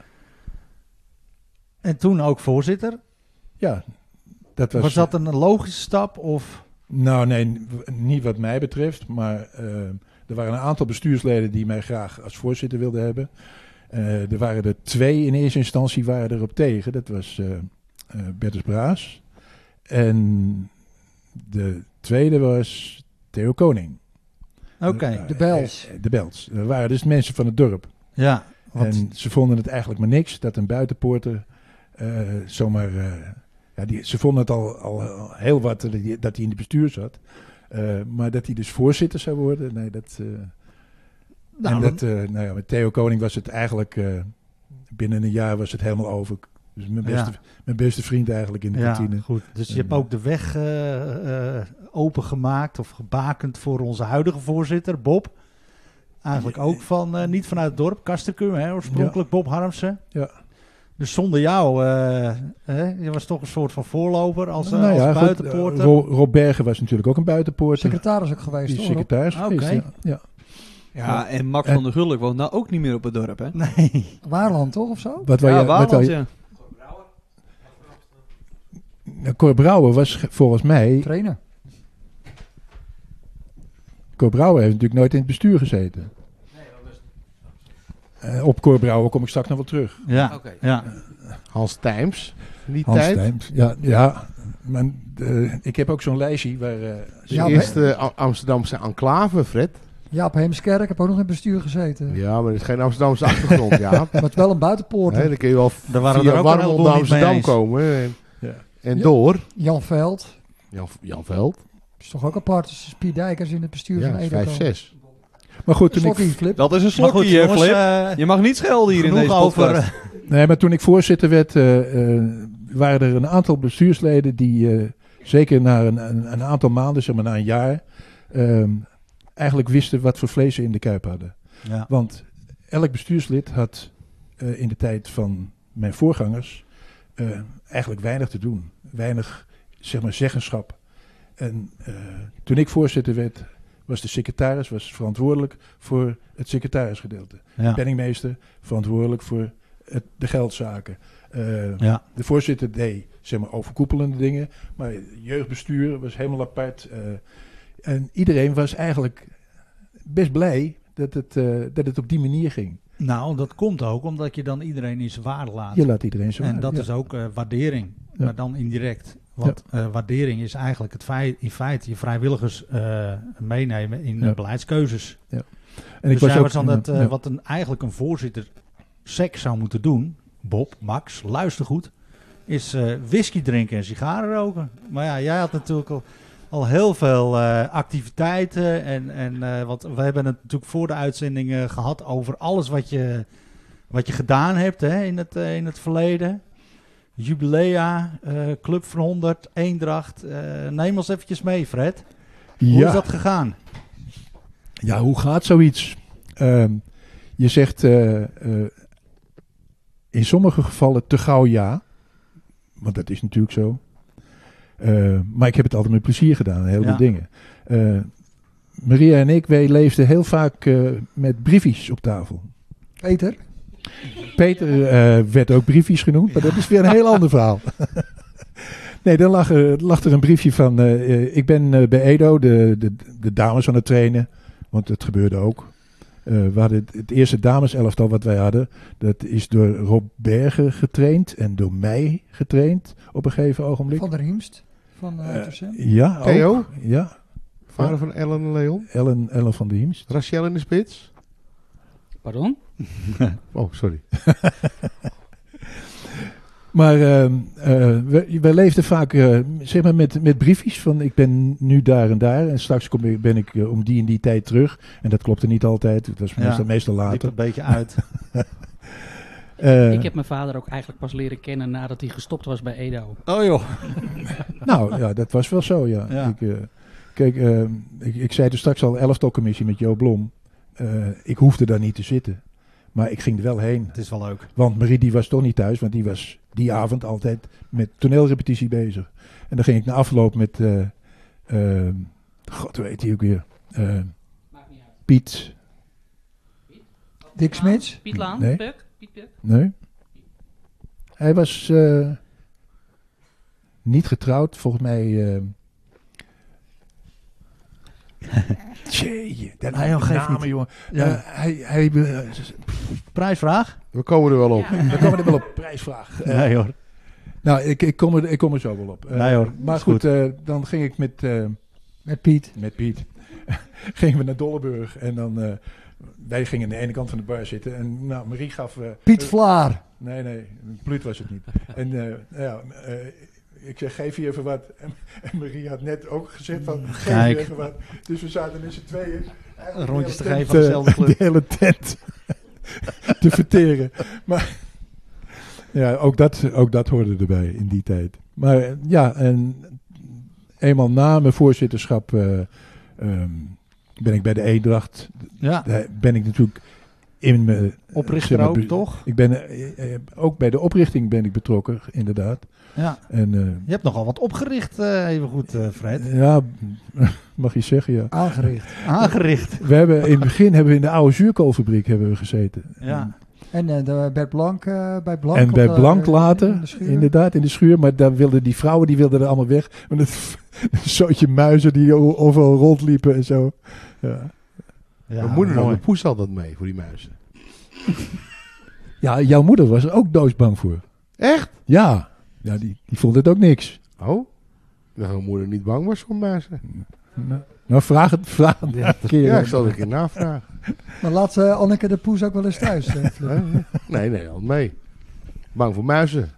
En toen ook voorzitter? Ja. Dat was, was dat een logische stap? Of? Nou, nee, niet wat mij betreft. Maar uh, er waren een aantal bestuursleden die mij graag als voorzitter wilden hebben. Uh, er waren er twee in eerste instantie waren erop tegen. Dat was uh, uh, Bertus Braas. En de tweede was Theo Koning. Oké, okay, uh, de Bels. Uh, de Bels. Dat waren dus mensen van het dorp. Ja. Wat? En ze vonden het eigenlijk maar niks dat een buitenpoorter uh, zomaar... Uh, ja, die, ze vonden het al, al, al heel wat dat hij, dat hij in het bestuur zat. Uh, maar dat hij dus voorzitter zou worden, nee, dat... Uh, nou, en dat, uh, nou ja, met Theo Koning was het eigenlijk... Uh, binnen een jaar was het helemaal over. Dus mijn beste, ja. mijn beste vriend eigenlijk in de ja, kantine. Goed. Dus je en, hebt ook de weg uh, uh, opengemaakt of gebakend voor onze huidige voorzitter, Bob. Eigenlijk ook van, uh, niet vanuit het dorp, Castricum, hè, oorspronkelijk ja. Bob Harmsen. Ja. Dus zonder jou, uh, hè, je was toch een soort van voorloper als, uh, nou ja, als buitenpoorter. Ro- Rob Bergen was natuurlijk ook een buitenpoorter. Secretaris ook geweest, Die is secretaris ah, geweest, okay. ja. ja. Ja, en Max en, van der Gulik woont nou ook niet meer op het dorp, hè? Nee. Waarland toch, of zo? Wat ja, je, Waarland, wat je, ja. Cor Brouwer was volgens mij... Trainer. Cor Brouwer heeft natuurlijk nooit in het bestuur gezeten. Nee, dat is... Uh, op Cor Brouwer kom ik straks nog wel terug. Ja, okay. ja. Hans Tijms, die Hans tijd. Tijms, ja. ja maar, uh, ik heb ook zo'n lijstje waar... Uh, de ja, eerste Am- Amsterdamse enclave, Fred. Jaap Heemskerk, heb ook nog in het bestuur gezeten. Ja, maar dat is geen Amsterdamse achtergrond, ja. Maar het is wel een buitenpoorter. Nee, dan kun je wel Daar waren via er ook Warmond naar Amsterdam komen. En, ja. en ja. door. Jan Veld. Jan, Jan Veld. Dat is toch ook apart. Dus Piet Dijkers in het bestuur ja, van Edo. vijf zes. Maar goed, toen slokkie, ik... Flip. Dat is een slokkie, hè, Flip. Uh, je mag niet schelden hier in deze podcast. Over, nee, maar toen ik voorzitter werd, uh, uh, waren er een aantal bestuursleden die uh, zeker na een, een, een aantal maanden, zeg maar na een jaar, uh, eigenlijk wisten wat voor vlees ze in de kuip hadden. Ja. Want elk bestuurslid had uh, in de tijd van mijn voorgangers uh, eigenlijk weinig te doen. Weinig, zeg maar, zeggenschap. En uh, toen ik voorzitter werd, was de secretaris was verantwoordelijk voor het secretarisgedeelte. Ja. Penningmeester verantwoordelijk voor het, de geldzaken. Uh, ja. De voorzitter deed, zeg maar, overkoepelende dingen. Maar jeugdbestuur was helemaal apart. Uh, en iedereen was eigenlijk best blij dat het, uh, dat het op die manier ging. Nou, dat komt ook omdat je dan iedereen in zijn waarde laat. Je laat iedereen zijn En waarde, dat ja. is ook uh, waardering, ja. maar dan indirect. Want ja. uh, waardering is eigenlijk het feit, in feite je vrijwilligers uh, meenemen in ja. uh, beleidskeuzes. Ja. En dus ik was jij ook, was dan het, uh, ja. wat een, eigenlijk een voorzitter seks zou moeten doen, Bob, Max, luister goed, is uh, whisky drinken en sigaren roken. Maar ja, jij had natuurlijk al, al heel veel uh, activiteiten. En, en, uh, want we hebben het natuurlijk voor de uitzending uh, gehad over alles wat je, wat je gedaan hebt hè, in, het, uh, in het verleden. Jubilea, uh, Club van honderd, Eendracht. Uh, neem ons eventjes mee, Fred. Hoe ja. is dat gegaan? Ja, hoe gaat zoiets? Uh, je zegt uh, uh, in sommige gevallen te gauw ja. Want dat is natuurlijk zo. Uh, maar ik heb het altijd met plezier gedaan. Heel veel ja. dingen. Uh, Maria en ik, wij leefden heel vaak uh, met briefjes op tafel. Peter? Peter uh, werd ook briefjes genoemd, maar dat is weer een heel ander verhaal. Nee, dan lag er, lag er een briefje van... Uh, uh, ik ben uh, bij Edo de, de, de dames aan het trainen, want dat gebeurde ook. Uh, we hadden het, het eerste dameselftal wat wij hadden, dat is door Rob Bergen getraind en door mij getraind op een gegeven ogenblik. Van der Hiemst? Van uh, uh, Ja, Theo? ook. Ja. Vader ja. van Ellen en Leon? Ellen, Ellen van der Hiemst. Rachel in de spits? Pardon? Oh, sorry. Maar uh, uh, we, we leefden vaak uh, zeg maar met, met briefjes van ik ben nu daar en daar en straks kom ik, ben ik uh, om die en die tijd terug. En dat klopte niet altijd, dat was meestal, ja, meestal later. Liep een beetje uit. uh, ik heb mijn vader ook eigenlijk pas leren kennen nadat hij gestopt was bij Edo. Oh joh. Nou ja, dat was wel zo ja. ja. Ik, uh, kijk, uh, ik, ik zei er straks al elftalcommissie met Jo Blom. Uh, ik hoefde daar niet te zitten. Maar ik ging er wel heen. Het is wel leuk. Want Marie die was toch niet thuis. Want die was die avond altijd met toneelrepetitie bezig. En dan ging ik na afloop met... Uh, uh, God, hoe heet hij ook weer? Uh, Piet. Piet? Dick Smits? Piet Laan? Nee. Puk? Piet Puk? Nee. Hij was uh, niet getrouwd. Volgens mij... Uh, Tjee, dat Nee, joh, geef namen, niet. jongen. Ja. Uh, hij, hij, uh, Prijsvraag? We komen er wel op. Ja. We komen er wel op. Prijsvraag. Uh, Nee hoor. Nou, ik, ik, kom er, ik kom er zo wel op. Uh, Nee hoor, maar is goed, goed. Uh, dan ging ik met... Uh, met Piet. Met Piet. Gingen we naar Dolleburg. En dan... Uh, wij gingen aan de ene kant van de bar zitten. En nou, Marie gaf... Uh, Piet uh, Vlaar. Nee, nee. Pluut was het niet. En uh, ja... Uh, ik zeg, geef je even wat. En, en Marie had net ook gezegd van, geef Kijk. je even wat. Dus we zaten met z'n tweeën. Rondjes te tent, geven van dezelfde club. De hele tent te verteren. Maar ja, ook dat, ook dat hoorde erbij in die tijd. Maar ja, en eenmaal na mijn voorzitterschap uh, um, ben ik bij de Eendracht. Ja. Daar ben ik natuurlijk in mijn... Oprichter zeg maar, ook, toch? Ik ben uh, uh, ook bij de oprichting ben ik betrokken, inderdaad. Ja. En, uh, je hebt nogal wat opgericht, uh, even goed, uh, Fred. Ja, mag je zeggen, ja. Aangericht. Aangericht. We hebben in het begin hebben we in de oude zuurkoolfabriek hebben we gezeten. Ja. En uh, de, bij Blank, uh, bij Blank. En bij de, Blank uh, later, in de inderdaad, in de schuur. Maar daar wilden die vrouwen, die wilden er allemaal weg. Met het zootje muizen die overal rondliepen en zo. Ja. Ja, Mijn moeder nam de poes altijd mee voor die muizen. Ja, jouw moeder was er ook doodsbang voor. Echt? Ja. Ja, die, die vond het ook niks. Oh? Dat mijn moeder niet bang was voor muizen. Nou, nou vraag het, vraag het ja, een keer. Ja, ik zal het een keer navragen. Maar laat uh, Anneke de Poes ook wel eens thuis. Uh, nee, nee, al mee. Bang voor muizen.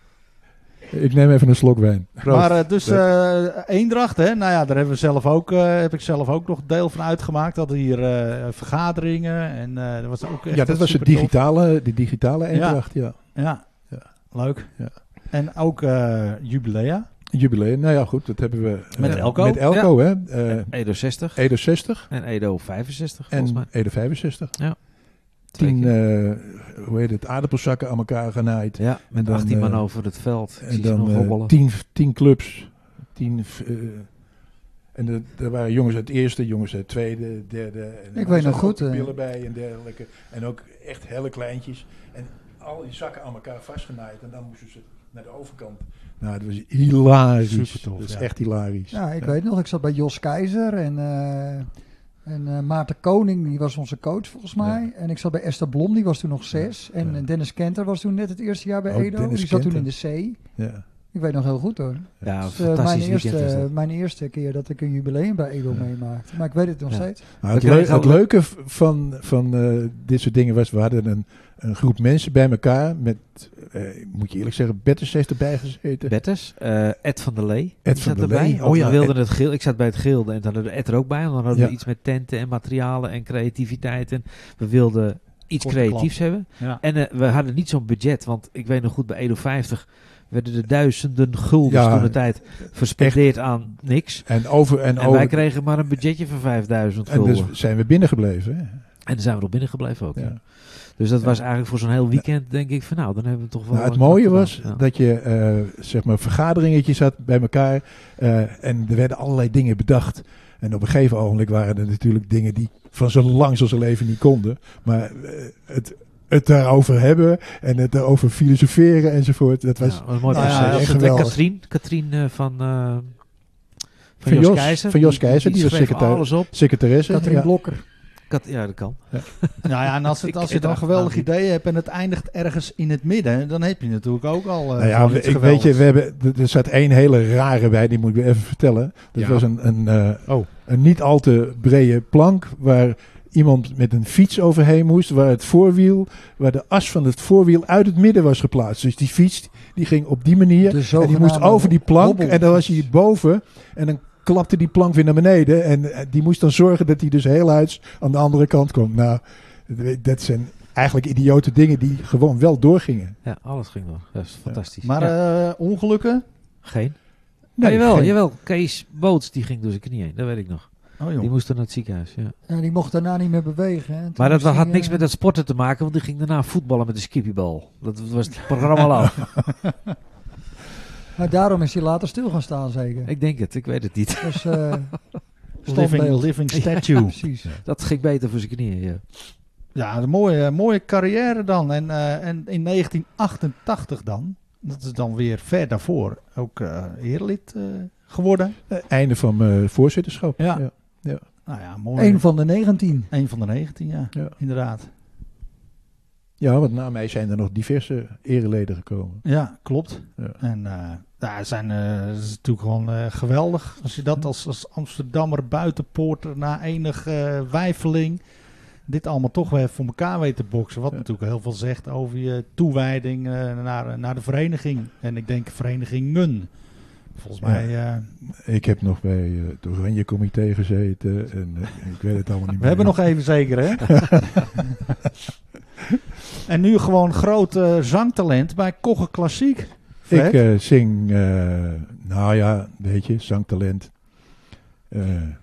Ik neem even een slok wijn. Proost. Maar uh, dus uh, Eendracht, hè? Nou ja, daar hebben we zelf ook, uh, heb ik zelf ook nog deel van uitgemaakt. Dat hier uh, vergaderingen en uh, dat was ook echt ja, dat was het digitale, de digitale Eendracht, ja. Ja, ja. ja. Leuk. Ja. En ook uh, jubilea. Jubileum, nou ja, goed, dat hebben we uh, met Elko. Met Elko, ja. hè? Uh, Edo zestig. Edo zestig. En Edo vijfenzestig, en volgens mij. Edo vijfenzestig. Ja. Tien, uh, hoe heet het, aardappelzakken aan elkaar genaaid. Ja, met dan, achttien uh, man over het veld. Ik en zie dan ze nog uh, hobbelen. tien, tien clubs. Tien, uh, en de, er waren jongens uit het eerste, jongens uit het tweede, derde. En ik weet nog goed. Er Uh, billen bij en dergelijke. En ook echt hele kleintjes. En al die zakken aan elkaar vastgenaaid. En dan moesten ze naar de overkant. Nou, dat was hilarisch. Supertof, dat is ja. echt hilarisch. Ja, ik ja. weet nog. Ik zat bij Jos Keizer en, uh, en uh, Maarten Koning, die was onze coach volgens mij. Ja. En ik zat bij Esther Blom, die was toen nog zes. En ja. Dennis Kenter was toen net het eerste jaar bij oh, Edo. Dennis die zat Kenter. toen in de C. Ja. Ik weet nog heel goed hoor. Ja, dus, uh, mijn, fantastisch eerste, weekend is dat. mijn eerste keer dat ik een jubileum bij Edo ja. meemaakte. Maar ik weet het nog ja. steeds. Nou, het, le- het leuke van, van uh, dit soort dingen was, we hadden een, een groep mensen bij elkaar met, uh, moet je eerlijk zeggen, Betters heeft erbij gezeten. Betters, uh, Ed van der Lee. Ed van der Lee. Oh ja, we wilden het geel. Ik zat bij het gilde en dan hadden we Ed er ook bij. Want dan hadden Ja. we iets met tenten en materialen en creativiteit. En we wilden iets Korte creatiefs klap. hebben. Ja. En uh, we hadden niet zo'n budget, want ik weet nog goed, bij Edo vijftig werden er duizenden guldens Ja, toen de tijd verspendeerd aan niks. En, over, en, En over, wij kregen maar een budgetje van vijfduizend en gulden. dus zijn we binnengebleven. Hè? En dan zijn we nog binnengebleven ook. Ja. Ja. Dus dat Ja. was eigenlijk voor zo'n heel weekend, denk ik, van nou, dan hebben we toch wel... Nou, het een mooie knap was gedaan. Ja. dat je uh, zeg maar vergaderingetjes had bij elkaar uh, en er werden allerlei dingen bedacht. En op een gegeven ogenblik waren er natuurlijk dingen die van zo lang als zijn leven niet konden. Maar uh, het, het daarover hebben en het daarover filosoferen enzovoort, dat was, ja, was mooi. nou, Ja, echt ja, geweldig. Katrien, Katrien uh, van, uh, van, Van Jos, Jos Keizer. van Jos Keizer, die, die was schreef secretar- alles op. secretaresse. Katrien ja. Blokker. Kat, ja, dat kan. Ja. Nou ja, en als, het, als je dan een geweldig idee hebt en het eindigt ergens in het midden, dan heb je natuurlijk ook al uh, Nou ja, we, ik weet je, we hebben, er zat één hele rare bij, die moet ik even vertellen. Dat Ja. was een, een, uh, Oh. een niet al te brede plank waar iemand met een fiets overheen moest, waar het voorwiel, waar de as van het voorwiel uit het midden was geplaatst. Dus die fiets, die ging op die manier De en die moest zogenaamde over die plank hobbel. en dan was hij boven en dan klapte die plank weer naar beneden en uh, die moest dan zorgen dat hij dus heel huids aan de andere kant kwam. Nou, dat zijn eigenlijk idiote dingen die gewoon wel doorgingen. Ja, alles ging door. Dat is fantastisch. Maar ja. uh, ongelukken? Geen. Nee, Nee, jawel, geen. jawel. Kees Boots, die ging door zijn knie heen. Dat weet ik nog. Oh, joh. Die moest dan naar het ziekenhuis, ja. Ja, die mocht daarna niet meer bewegen. Hè. Toen Maar dat moest had hij, niks uh, met dat sporten te maken, want die ging daarna voetballen met de skippybal. Dat was het programma al af. Maar daarom is hij later stil gaan staan zeker. Ik denk het, ik weet het niet. Dus, uh, Living, standbeeld. living statue. Ja, precies. Dat ging beter voor zijn knieën, ja. Ja, een mooie, mooie carrière dan. En, uh, en in negentien achtentachtig dan, dat is dan weer ver daarvoor, ook uh, heerlid uh, geworden. Uh, einde van mijn voorzitterschap. Ja. Ja. Ja. Nou ja, mooi. Eén van de negentien. Eén van de negentien, ja. Ja. Inderdaad. Ja, want na mij zijn er nog diverse ereleden gekomen. Ja, klopt. Ja. En uh, daar zijn, uh, dat is natuurlijk gewoon uh, geweldig. Als je dat als, als Amsterdammer buitenpoorter na enige uh, weifeling dit allemaal toch weer voor elkaar weet te boksen. Wat ja. natuurlijk heel veel zegt over je toewijding uh, naar, naar de vereniging. En ik denk verenigingen. Volgens mij... Ja. Uh, ik heb nog bij uh, het Oranje Comité gezeten. En uh, ik weet het allemaal niet we meer. We hebben nog even zeker, hè? En nu gewoon groot uh, zangtalent bij Kogge Klassiek. Fred? Ik uh, zing, uh, nou ja, weet je, zangtalent. Uh.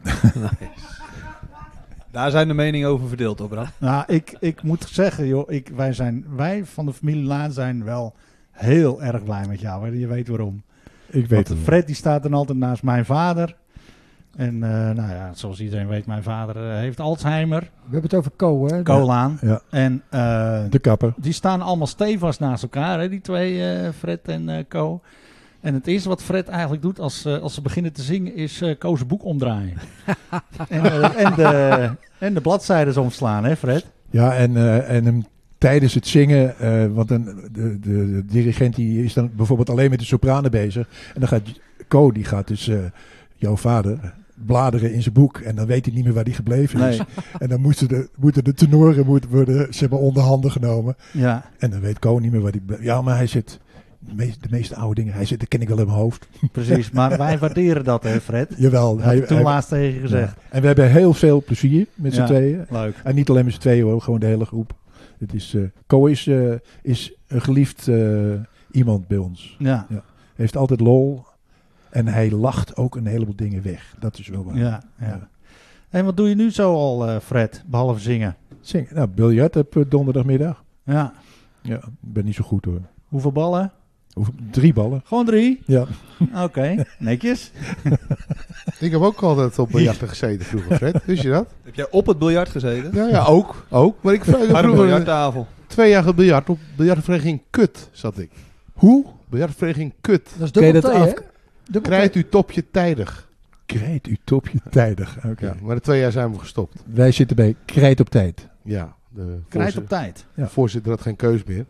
Daar zijn de meningen over verdeeld, hoor, Brad. Nou, ik, ik moet zeggen, joh, ik, wij, zijn, wij van de familie Laan zijn wel heel erg blij met jou. Hè? Je weet waarom. Ik weet Want Fred die staat dan altijd naast mijn vader. En uh, nou ja, zoals iedereen weet, mijn vader uh, heeft Alzheimer. We hebben het over Co, hè? Co Laan. Ja. En uh, de kapper. Die staan allemaal stevast naast elkaar, hè, die twee, uh, Fred en uh, Co. En het eerste wat Fred eigenlijk doet als, uh, als ze beginnen te zingen, is uh, Co's boek omdraaien. en, uh, en, de, en de bladzijden omslaan, hè Fred? Ja, en, uh, en hem tijdens het zingen, uh, want een, de, de, de dirigent die is dan bijvoorbeeld alleen met de sopranen bezig. En dan gaat Co, die gaat dus uh, jouw vader bladeren in zijn boek. En dan weet hij niet meer waar die gebleven is. Nee. En dan moeten de, moeten de tenoren moeten worden zeg maar, onder handen genomen. Ja. En dan weet Co niet meer waar die... Ja, maar hij zit... De meeste, de meeste oude dingen, hij zit, dat ken ik wel in mijn hoofd. Precies, maar wij waarderen dat, hè Fred? Jawel. Dat heb ik toen hij, laatst tegen je gezegd. Ja. En we hebben heel veel plezier met z'n ja, tweeën. Leuk. En niet alleen met z'n tweeën hoor, gewoon de hele groep. Het is, uh, Co is, uh, is een geliefd uh, iemand bij ons. Ja. ja. Heeft altijd lol. En hij lacht ook een heleboel dingen weg. Dat is wel waar. Ja, ja. ja. En wat doe je nu zo al, uh, Fred, behalve zingen? Zingen? Nou, biljart op uh, donderdagmiddag. Ja. Ja, ik ben niet zo goed hoor. Hoeveel ballen? Hoeveel? Drie ballen. Gewoon drie? Ja. Oké, okay. Netjes. Ik heb ook altijd op biljarten gezeten vroeger, Fred. Wist je dat? Heb jij op het biljart gezeten? Ja, ja ook. ook. Maar ik vroeg vroeger... biljarttafel. Twee jaar gebiljart op biljartvereniging Kut zat ik. Hoe? Biljartvereniging Kut. Dat is dubbel T, hè? Krijt uw topje tijdig. Krijt uw topje tijdig. Oké. Okay. Ja, maar de twee jaar zijn we gestopt. Wij zitten bij Krijt op tijd. Ja. De Krijt op tijd. De ja. voorzitter had geen keus meer.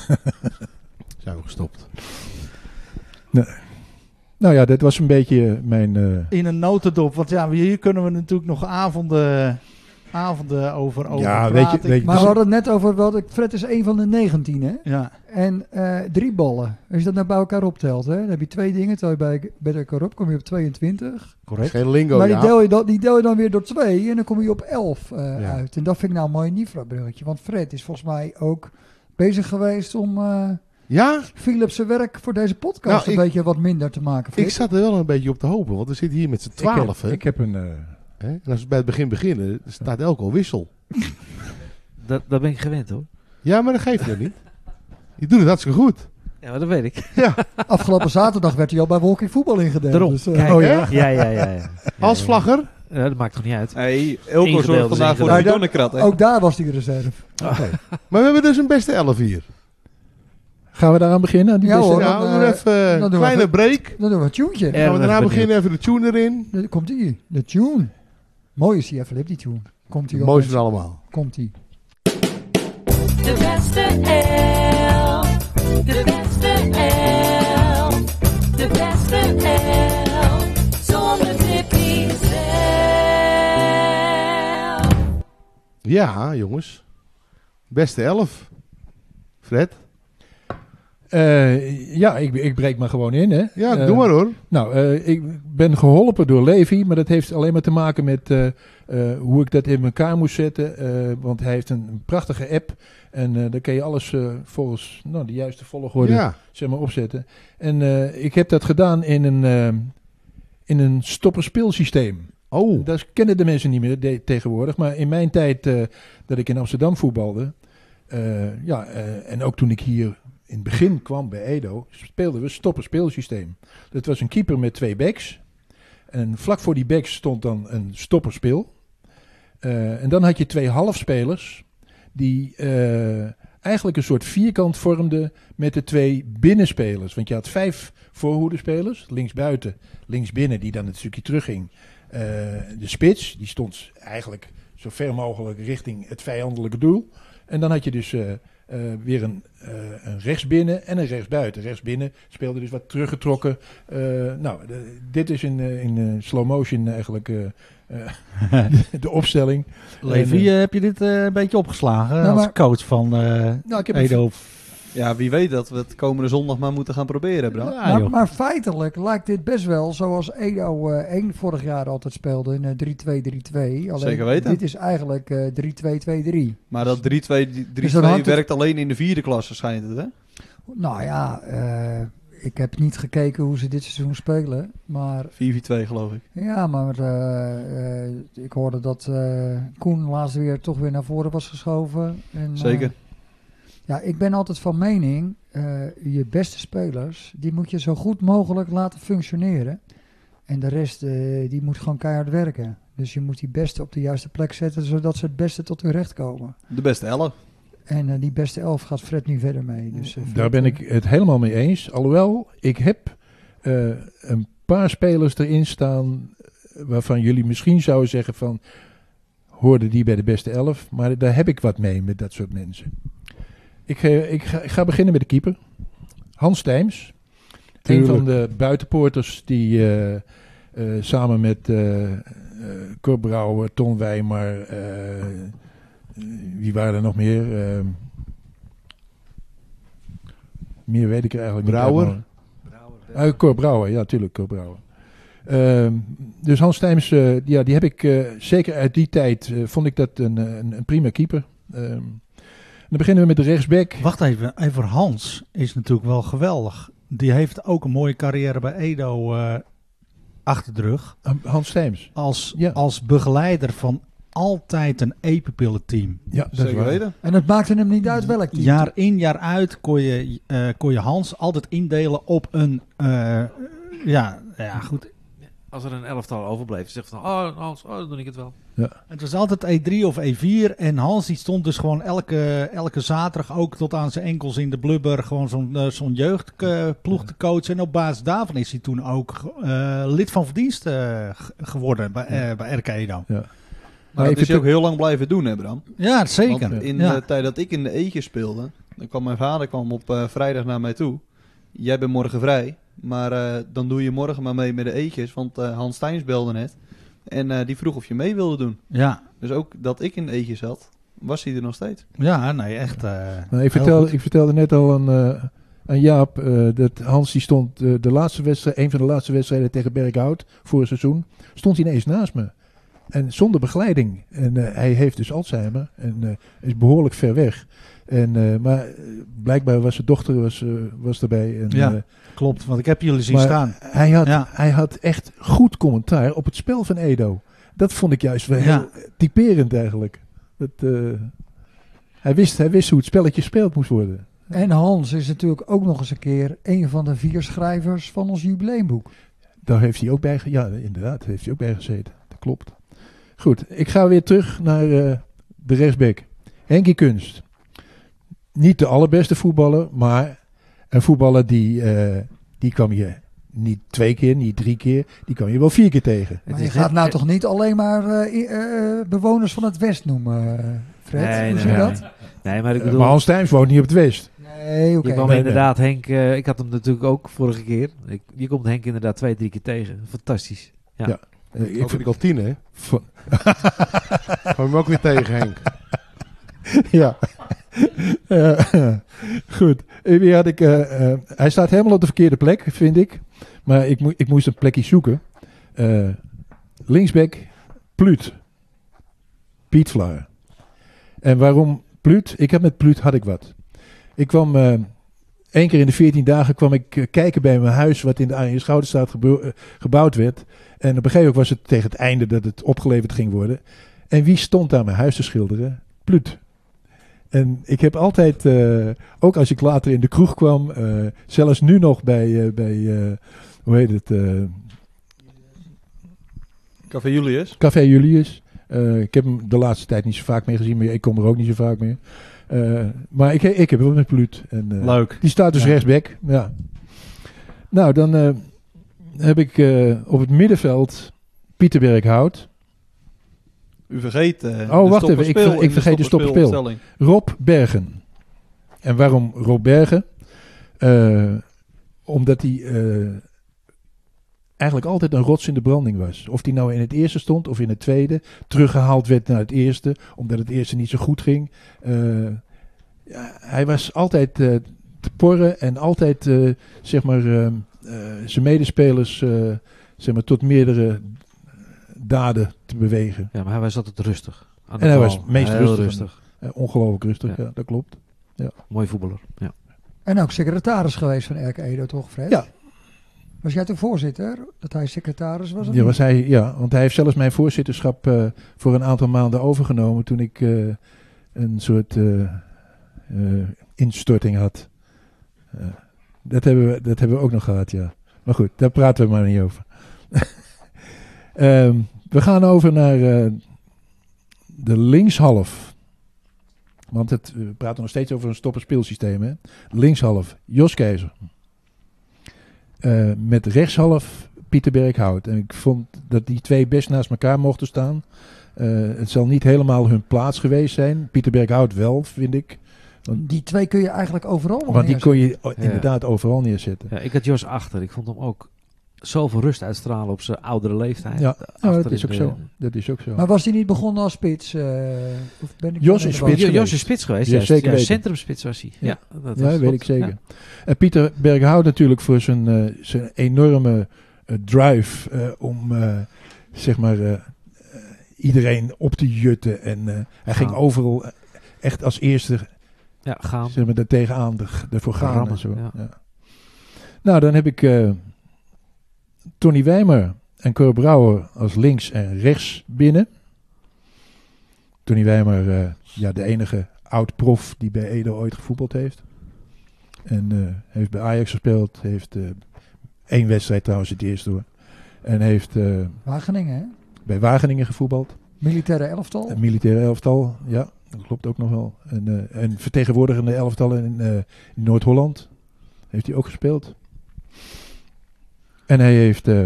Zijn we gestopt. Nee. Nou ja, dit was een beetje mijn... Uh... In een notendop. Want ja, hier kunnen we natuurlijk nog avonden, avonden over, over ja, praten. Weet je, weet je, maar we hadden het net over... Wat, Fred is een van de negentien, hè? Ja. En uh, drie ballen. Als je dat nou bij elkaar optelt, hè? Dan heb je twee dingen. Terwijl je bij, bij elkaar op kom je op tweeëntwintig. Correct. Geen lingo, maar die, ja. deel je dan, die deel je dan weer door twee. En dan kom je op elf uh, ja. uit. En dat vind ik nou een mooi Nifra-bruggetje. Want Fred is volgens mij ook bezig geweest om... Uh, Ja? Philips zijn werk voor deze podcast nou, een ik, beetje wat minder te maken. Fred. Ik zat er wel een beetje op te hopen, want we zitten hier met z'n twaalf. Ik heb, ik heb een... Uh... Hè? En als we bij het begin beginnen, staat elk al wissel. dat, dat ben ik gewend hoor. Ja, maar dat geeft je niet. Je doet het hartstikke goed. Ja, maar dat weet ik. Ja. Afgelopen zaterdag werd hij al bij Walking Voetbal ingedeeld. Daarom. Dus, uh, Kijk, oh ja? Ja, ja, ja. ja. Als vlagger? Ja, dat maakt toch niet uit. Hey, Elko zorgt vandaag voor de donderkrat. Ook daar was hij reserve. Okay. Maar we hebben dus een beste elf hier. Gaan we daaraan beginnen? Die ja beste hoor. Ja, dan, we doen even een kleine even, break. Dan doen we een tuentje. Dan gaan we daarna beginnen even de tune erin. Dan komt die, de tune. Mooi is die, Flip, die tune. Komt die mooiste van allemaal. Komt die. De beste elf. De beste elf. De beste elf. Zonder Tippy zelf. Ja, jongens. Beste elf. Fred? Uh, ja, ik, ik breek me gewoon in, hè. Ja, uh, doe maar hoor. Nou, uh, ik ben geholpen door Levi, maar dat heeft alleen maar te maken met uh, uh, hoe ik dat in elkaar moest zetten. Uh, want hij heeft een, een prachtige app en uh, daar kun je alles uh, volgens nou, de juiste volgorde ja. zeg maar, opzetten. En uh, ik heb dat gedaan in een, uh, in een stopperspeelsysteem. Oh. Dat kennen de mensen niet meer de, tegenwoordig, maar in mijn tijd uh, dat ik in Amsterdam voetbalde, uh, ja, uh, en ook toen ik hier in het begin kwam bij Edo, speelden we stopperspeelsysteem. Dat was een keeper met twee backs. En vlak voor die backs stond dan een stopperspeel. Uh, en dan had je twee halfspelers die uh, eigenlijk een soort vierkant vormden met de twee binnenspelers. Want je had vijf voorhoedespelers, linksbuiten, linksbinnen, die dan het stukje terugging Uh, de spits, die stond eigenlijk zo ver mogelijk richting het vijandelijke doel. En dan had je dus uh, uh, weer een, uh, een rechtsbinnen en een rechtsbuiten. Rechtsbinnen speelde dus wat teruggetrokken. Uh, nou, de, dit is in, uh, in uh, slow motion eigenlijk uh, uh, de, de opstelling. Levi, en, uh, heb je dit uh, een beetje opgeslagen nou, als maar, coach van uh, nou, ik heb Edo? een, Ja, wie weet dat we het komende zondag maar moeten gaan proberen, Bram. Ja, maar, maar feitelijk lijkt dit best wel zoals Edo uh, één vorig jaar altijd speelde in uh, drie twee drie twee. Alleen Zeker weten. Dit is eigenlijk uh, drie twee twee drie. Maar dat drie twee drie Dus werkt het... alleen in de vierde klasse, schijnt het, hè? Nou ja, uh, ik heb niet gekeken hoe ze dit seizoen spelen, maar... vier vier twee geloof ik. Ja, maar uh, uh, ik hoorde dat uh, Koen laatst weer toch weer naar voren was geschoven. En, Zeker. Uh, ja, ik ben altijd van mening, uh, je beste spelers, die moet je zo goed mogelijk laten functioneren. En de rest, uh, die moet gewoon keihard werken. Dus je moet die beste op de juiste plek zetten, zodat ze het beste tot hun recht komen. De beste elf. En uh, die beste elf gaat Fred nu verder mee. Dus, uh, Fred, daar ben ik het helemaal mee eens. Alhoewel, ik heb uh, een paar spelers erin staan waarvan jullie misschien zouden zeggen van, hoorden die bij de beste elf. Maar daar heb ik wat mee met dat soort mensen. Ik, uh, ik, ga, ik ga beginnen met de keeper. Hans Tijms. Tuurlijk. Een van de buitenpoorters die uh, uh, samen met uh, uh, Cor Brouwer, Ton Wijmar, uh, uh, wie waren er nog meer? Uh, meer weet ik er eigenlijk Brouwer. niet. Brouwer. Uh, Cor Brouwer, ja, tuurlijk, Cor Brouwer. Uh, dus Hans Tijms, uh, ja, die heb ik uh, zeker uit die tijd, uh, vond ik dat een, een, een prima keeper. Uh, dan beginnen we met de rechtsback. Wacht even, even Hans is natuurlijk wel geweldig. Die heeft ook een mooie carrière bij Edo uh, achter de rug. Hans Tijms. Als, ja. als begeleider van altijd een epipillenteam. Ja, dat is waar. En het maakte hem niet uit welk team. Jaar in, jaar uit kon je, uh, kon je Hans altijd indelen op een... Uh, ja, ja, goed... Als er een elftal overbleef, zegt van, oh Hans, oh, dan doe ik het wel. Ja. Het was altijd E drie of E vier en Hans die stond dus gewoon elke, elke zaterdag ook tot aan zijn enkels in de blubber gewoon zo'n, uh, zo'n jeugdploeg uh, te coachen. En op basis daarvan is hij toen ook uh, lid van verdienst uh, geworden bij, uh, bij R K Edo. Ja. Maar dat is hij ook heel lang blijven doen, hè Bram? Ja, zeker. Want in ja. de tijd dat ik in de Eetjes speelde, dan kwam mijn vader kwam op uh, vrijdag naar mij toe. Jij bent morgen vrij. Maar uh, dan doe je morgen maar mee met de eetjes. Want uh, Hans Tijns belde net. En uh, die vroeg of je mee wilde doen. Ja. Dus ook dat ik in de eetjes zat, was hij er nog steeds. Ja, nee, echt. Uh, nou, ik, vertelde, ik vertelde net al aan, uh, aan Jaap. Uh, dat Hans die stond uh, de laatste wedstrijd, een van de laatste wedstrijden tegen Berkhout vorig seizoen. Stond hij ineens naast me. En zonder begeleiding. En uh, hij heeft dus Alzheimer. En uh, is behoorlijk ver weg. En, uh, maar uh, blijkbaar was zijn dochter was, uh, was erbij. En, ja, uh, klopt. Want ik heb jullie zien staan. Hij had, ja. hij had echt goed commentaar op het spel van Edo. Dat vond ik juist wel heel ja. typerend eigenlijk. Dat, uh, hij, wist, hij wist hoe het spelletje gespeeld moest worden. En Hans is natuurlijk ook nog eens een keer een van de vier schrijvers van ons jubileumboek. Daar heeft hij ook bij, ja, inderdaad, heeft hij ook bij gezeten. Dat klopt. Goed, ik ga weer terug naar uh, de rechtsback. Henkie Kunst. Niet de allerbeste voetballer, maar een voetballer die, uh, die kwam je niet twee keer, niet drie keer, die kwam je wel vier keer tegen. Maar je gaat nou toch niet alleen maar uh, uh, bewoners van het West noemen, uh, Fred? Nee, Hoe nee, zie je nee. dat? Nee, maar ik bedoel... Uh, maar Hans Tijms woont niet op het West. Nee, oké. Okay. Je kwam nee, inderdaad nee. Henk, uh, ik had hem natuurlijk ook vorige keer. Ik, je komt Henk inderdaad twee, drie keer tegen. Fantastisch. Ja. ja. Uh, ik vind ik al tien, hè? Van... Kom je hem ook weer tegen, Henk? Ja. uh, goed. Weer had ik, uh, uh, hij staat helemaal op de verkeerde plek, vind ik. Maar ik, mo- ik moest een plekje zoeken. Uh, linksback, Pluut. Piet Vlaar. En waarom Pluut? Ik heb met Pluut had ik wat. Ik kwam uh, één keer in de veertien dagen kwam ik uh, kijken bij mijn huis wat in de Arjen Schouderstraat gebou- uh, gebouwd werd. En op een gegeven moment was het tegen het einde dat het opgeleverd ging worden. En wie stond daar mijn huis te schilderen? Pluut. En ik heb altijd, uh, ook als ik later in de kroeg kwam, uh, zelfs nu nog bij, uh, bij uh, hoe heet het? Uh, Café Julius. Café Julius. Uh, ik heb hem de laatste tijd niet zo vaak meer gezien, maar ik kom er ook niet zo vaak meer. Uh, maar ik, ik heb hem met Pluut. En, uh, Leuk. Die staat dus ja. rechtsback. Ja. Nou, dan uh, heb ik uh, op het middenveld Pieter Berghout. U vergeet uh, Oh, de wacht even. Ik, ver, ik vergeet de stopperspeel. Rob Bergen. En waarom Rob Bergen? Uh, omdat hij uh, eigenlijk altijd een rots in de branding was. Of hij nou in het eerste stond of in het tweede. Teruggehaald werd naar het eerste. Omdat het eerste niet zo goed ging. Uh, ja, hij was altijd uh, te porren. En altijd uh, zeg maar, uh, uh, zijn medespelers uh, zeg maar, tot meerdere daden te bewegen. Ja, maar hij was altijd rustig. En hij bal. was meest Heel rustig. rustig. Uh, ongelooflijk rustig, ja. Ja, dat klopt. Ja. Mooi voetballer, ja. En ook secretaris geweest van R K Edo, toch Fred? Ja. Was jij toen voorzitter, dat hij secretaris was? Ja, was hij, ja, want hij heeft zelfs mijn voorzitterschap uh, voor een aantal maanden overgenomen toen ik uh, een soort uh, uh, instorting had. Uh, dat, hebben we, dat hebben we ook nog gehad, ja. Maar goed, daar praten we maar niet over. um, we gaan over naar uh, de linkshalf. Want het, we praten nog steeds over een stopperspeelsysteem. Hè? Linkshalf, Jos Keizer. Uh, met rechtshalf, Pieter Berghout. En ik vond dat die twee best naast elkaar mochten staan. Uh, het zal niet helemaal hun plaats geweest zijn. Pieter Berghout wel, vind ik. Want, die twee kun je eigenlijk overal Want die kon je ja. inderdaad overal neerzetten. Ja, ik had Jos achter. Ik vond hem ook zoveel rust uitstralen op zijn oudere leeftijd. Ja, nou, dat is ook de, zo. Dat is ook zo. Maar was hij niet begonnen als spits? Uh, of ben ik Jos is spits geweest. Jos is spits geweest. Ja, ja, zeker ja, weten. centrumspits was hij. Ja, ja, dat ja was weet goed. ik zeker. Ja. En Pieter Berghout natuurlijk voor zijn, uh, zijn enorme uh, drive uh, om uh, zeg maar uh, uh, iedereen op te jutten. En uh, hij ging Ja. overal uh, echt als eerste Ja, gaan. zeg maar, er tegenaan de, ervoor gaan. Rammen, En zo. ja. Ja. Nou, dan heb ik uh, Tony Wijmer en Cor Brouwer als links en rechts binnen. Tony Wijmer, uh, ja, de enige oud-prof die bij Edo ooit gevoetbald heeft. En uh, heeft bij Ajax gespeeld. Heeft uh, één wedstrijd trouwens het eerste hoor. En heeft uh, Wageningen, hè? bij Wageningen gevoetbald. Militaire elftal. Een militaire elftal, ja. Dat klopt ook nog wel. En, uh, en vertegenwoordigende elftallen in, uh, in Noord-Holland heeft hij ook gespeeld. En hij heeft uh,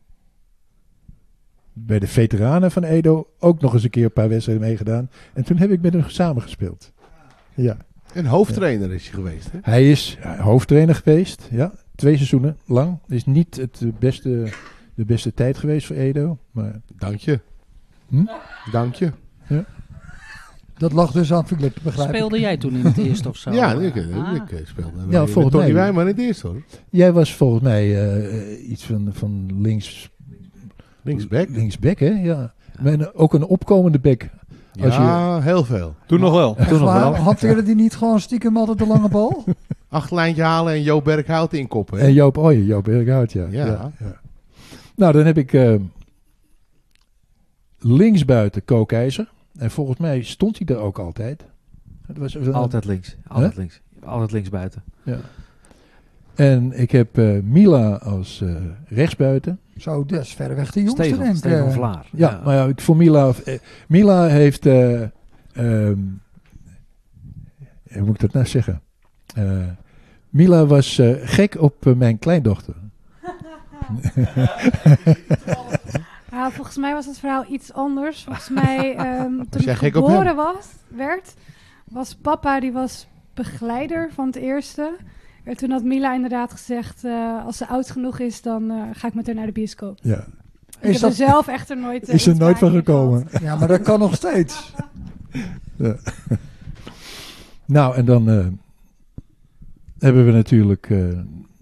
bij de veteranen van Edo ook nog eens een keer een paar wedstrijden meegedaan. En toen heb ik met hem samen gespeeld. Ja. En hoofdtrainer ja. is hij geweest, hè? Hij is ja, hoofdtrainer geweest, ja. Twee seizoenen lang. Het is niet het beste, de beste tijd geweest voor Edo. Maar... Dank je. Hm? Dank je. Ja. Dat lag dus aan Philip, begrijp Speelde ik. jij toen in het eerste of zo? Ja, ik, ah. ik speelde ja, met volgens Tony mij, Wijmer in het eerste, hoor. Jij was volgens mij uh, iets van, van links... Linksback? Linksback, hè? Ja. Maar ook een opkomende back. Als ja, je... heel veel. Toen nog wel. Toen nog wel. Hanteerde die niet gewoon stiekem altijd de lange bal? Achtlijntje halen en Joop Berghout inkoppen. Hè? En Joop, oh ja, Joop Berghout, ja. Ja. Ja, ja. Nou, dan heb ik uh, linksbuiten Ko Keizer. En volgens mij stond hij er ook altijd. Het was, uh, altijd links. Altijd huh? links. Altijd links buiten. Ja. En ik heb uh, Mila als uh, rechtsbuiten. Zo, dus verreweg de jongste, Stefan, denk ik. Stefan Vlaar. Ja, ja, maar ja, ik voor Mila... Uh, Mila heeft... Uh, um, hoe moet ik dat nou zeggen? Uh, Mila was uh, gek op uh, mijn kleindochter. Ja, volgens mij was het verhaal iets anders. Volgens mij, um, toen jij ik gek op geboren hem? was, werd, was papa, die was begeleider van het eerste. En toen had Mila inderdaad gezegd, uh, als ze oud genoeg is, dan uh, ga ik met haar naar de bioscoop. Ja. Ik Is heb dat- er zelf echter nooit uh, Is er iets nooit van bij gekomen. gehad. Ja, maar dat kan nog steeds. Ja. Nou, en dan uh, hebben we natuurlijk uh,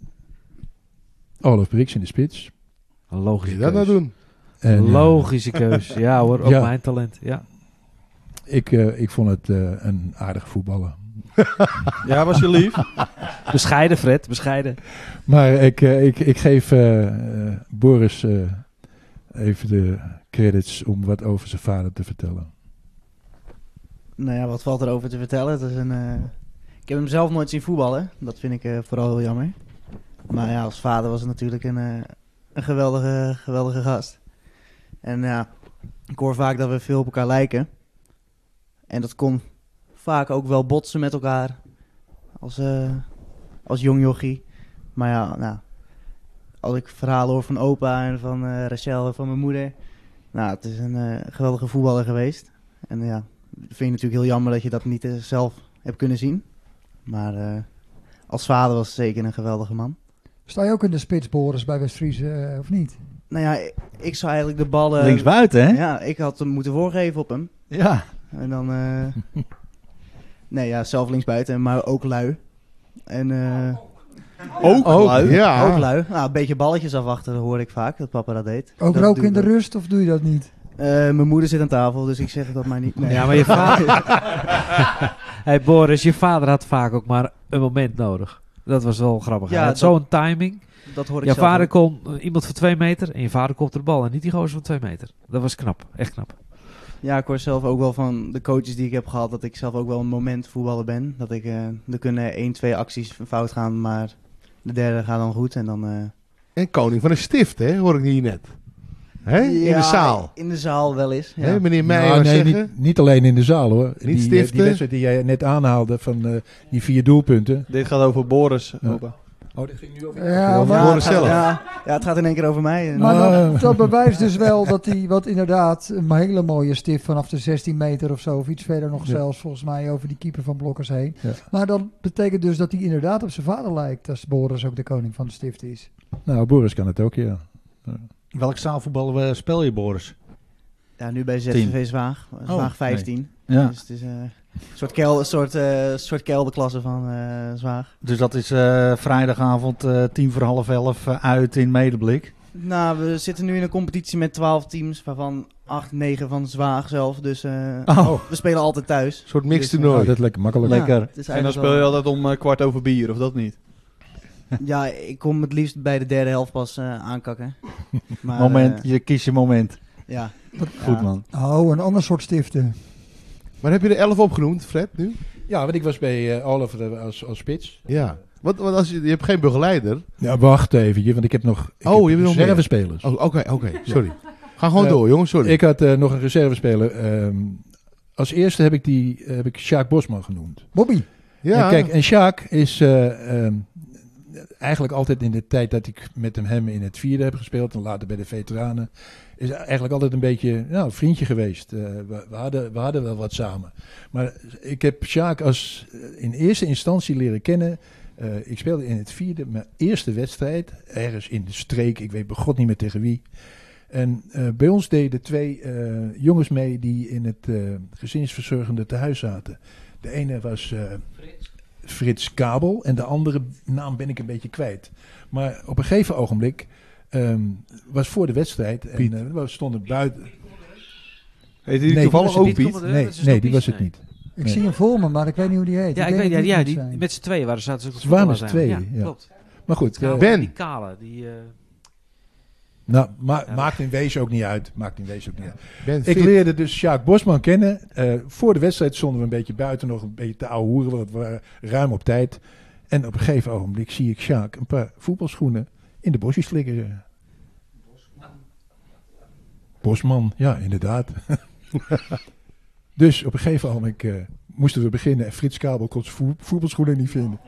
Olaf Brix in de spits. Een logische Moet je dat keus. nou doen? En, uh, Logische keus. Ja hoor, ook Ja. mijn talent. Ja. ik, uh, ik vond het uh, een aardige voetballer. Ja, was je lief? Bescheiden Fred, bescheiden. Maar ik, uh, ik, ik geef uh, uh, Boris uh, even de credits om wat over zijn vader te vertellen. Nou ja, wat valt erover te vertellen? Het is een, uh, ik heb hem zelf nooit zien voetballen. Dat vind ik uh, vooral heel jammer. Maar ja, als vader was het natuurlijk een, uh, een geweldige, geweldige gast. En ja, ik hoor vaak dat we veel op elkaar lijken. En dat kon vaak ook wel botsen met elkaar. Als, uh, als jong jochie. Maar ja, nou, als ik verhalen hoor van opa en van uh, Rachel en van mijn moeder, Nou, het is een uh, geweldige voetballer geweest. En ja, vind je natuurlijk heel jammer dat je dat niet uh, zelf hebt kunnen zien. Maar uh, als vader was het zeker een geweldige man. Sta je ook in de spits, Boris, bij West-Friese, uh, of niet? Nou ja, ik, ik zou eigenlijk de ballen... Linksbuiten, hè? Ja, ik had hem moeten voorgeven op hem. Ja. En dan... Uh, nee, ja, zelf linksbuiten, maar ook lui. En... Uh, ook ook lui? Ja. Ook lui. Nou, een beetje balletjes afwachten, hoor ik vaak, dat papa dat deed. Ook dat roken in de rust, of doe je dat niet? Uh, mijn moeder zit aan tafel, dus ik zeg dat maar niet. Nee. Ja, maar je vader... Hey Boris, je vader had vaak ook maar een moment nodig. Dat was wel grappig. Ja, Hij had dat, zo'n timing. Dat hoor ik je zelf vader ook. kon uh, iemand van twee meter en je vader kopte de bal. En niet die gozer van twee meter. Dat was knap. Echt knap. Ja, ik hoor zelf ook wel van de coaches die ik heb gehad... dat ik zelf ook wel een moment voetballer ben. Dat ik... Uh, er kunnen één, twee acties fout gaan, maar de derde gaat dan goed. En dan... Uh... En koning van een stift, hè? Hoor ik hier net. Hè? Ja, in de zaal. In de zaal wel eens. Ja. Hè, meneer Meijer Nou, nee, zeggen? niet, niet alleen in de zaal hoor. Niet die, stiften? Die wedstrijd die jij net aanhaalde van uh, die vier doelpunten. Dit gaat over Boris. Ja. Opa. Oh, dit ging nu over, Ja, over maar- Boris het gaat, zelf. ja, ja, het gaat in één keer over mij. En, Maar Ah. dat, dat bewijst dus wel dat hij, wat inderdaad, een hele mooie stift vanaf de zestien meter of zo, of iets verder nog Ja. zelfs, volgens mij, over die keeper van Blokkers heen. Ja. Maar dat betekent dus dat hij inderdaad op zijn vader lijkt, als Boris ook de koning van de stift is. Nou, Boris kan het ook, ja. ja. Welk zaalvoetbal uh, speel je, Boris? ja, nu bij Z V Tien. V Zwaag. Zwaag Oh, vijftien. nee. Ja. Dus het is uh, een soort, kel, soort, uh, soort kelderklasse van uh, Zwaag. Dus dat is uh, vrijdagavond uh, tien voor half elf uh, uit in Medeblik. Nou, we zitten nu in een competitie met twaalf teams, waarvan acht, negen van Zwaag zelf. Dus uh, Oh. we spelen altijd thuis. Een soort mixed Dus, uh, toernooi. Oh, dat is lekker makkelijk. Ja, Lekker. het is En dan eigenlijk speel je wel- altijd om uh, kwart over bier, of dat niet? Ja, ik kom het liefst bij de derde helft pas uh, aankakken. Maar, Moment, uh, je kiest je moment. ja. Goed, Ja. man. Oh, een ander soort stiften. Maar heb je er elf opgenoemd, Fred, nu? Ja, want ik was bij uh, Oliver als, als spits. Ja. Want, want als je, je hebt geen begeleider. Ja, wacht even, want ik heb nog ik Oh, heb je hebt nog meer? reservespelers. Oh, Oké, oké, sorry. Ga gewoon Uh, door, jongens, sorry. Ik had uh, nog een reservespeler. Um, als eerste heb ik, die, uh, heb ik Sjaak Bosman genoemd. Bobby. ja, En kijk, en Sjaak is uh, um, eigenlijk altijd in de tijd dat ik met hem, hem in het vierde heb gespeeld en later bij de veteranen, is eigenlijk altijd een beetje nou, een vriendje geweest. Uh, we, we, hadden, we hadden wel wat samen. Maar ik heb Sjaak als uh, in eerste instantie leren kennen. Uh, ik speelde in het vierde mijn eerste wedstrijd, ergens in de streek, ik weet begot niet meer tegen wie. En uh, bij ons deden twee uh, jongens mee die in het uh, gezinsverzorgende tehuis zaten. De ene was uh, Frits. Frits Kabel en de andere naam ben ik een beetje kwijt. Maar op een gegeven ogenblik um, was voor de wedstrijd en uh, we stonden buiten. Heet die Nee, toevallig die was ook het niet. Piet? Nee, nee, die was het niet. Ik Nee. zie hem voor me, maar ik weet niet hoe die heet. Ja, ik denk weet dat ja, ja, moet die, zijn. met z'n tweeën waren ze zaten ze ook Ze waren met z'n voetballers tweeën, aan. ja. Klopt. Maar goed, uh, Ben. Die kale, die... Uh, nou, ma Ja. maakt in wezen ook niet uit. Maakt in wezen ook niet uit. Ben Ik fit. leerde dus Sjaak Bosman kennen. Uh, voor de wedstrijd stonden we een beetje buiten, nog een beetje te ouwe hoeren, want we waren ruim op tijd. En op een gegeven ogenblik zie ik Sjaak een paar voetbalschoenen in de bosjes flikkeren. Bosman, ja, inderdaad. Dus op een gegeven ogenblik uh, moesten we beginnen en Frits Kabel kon zijn vo voetbalschoenen niet vinden.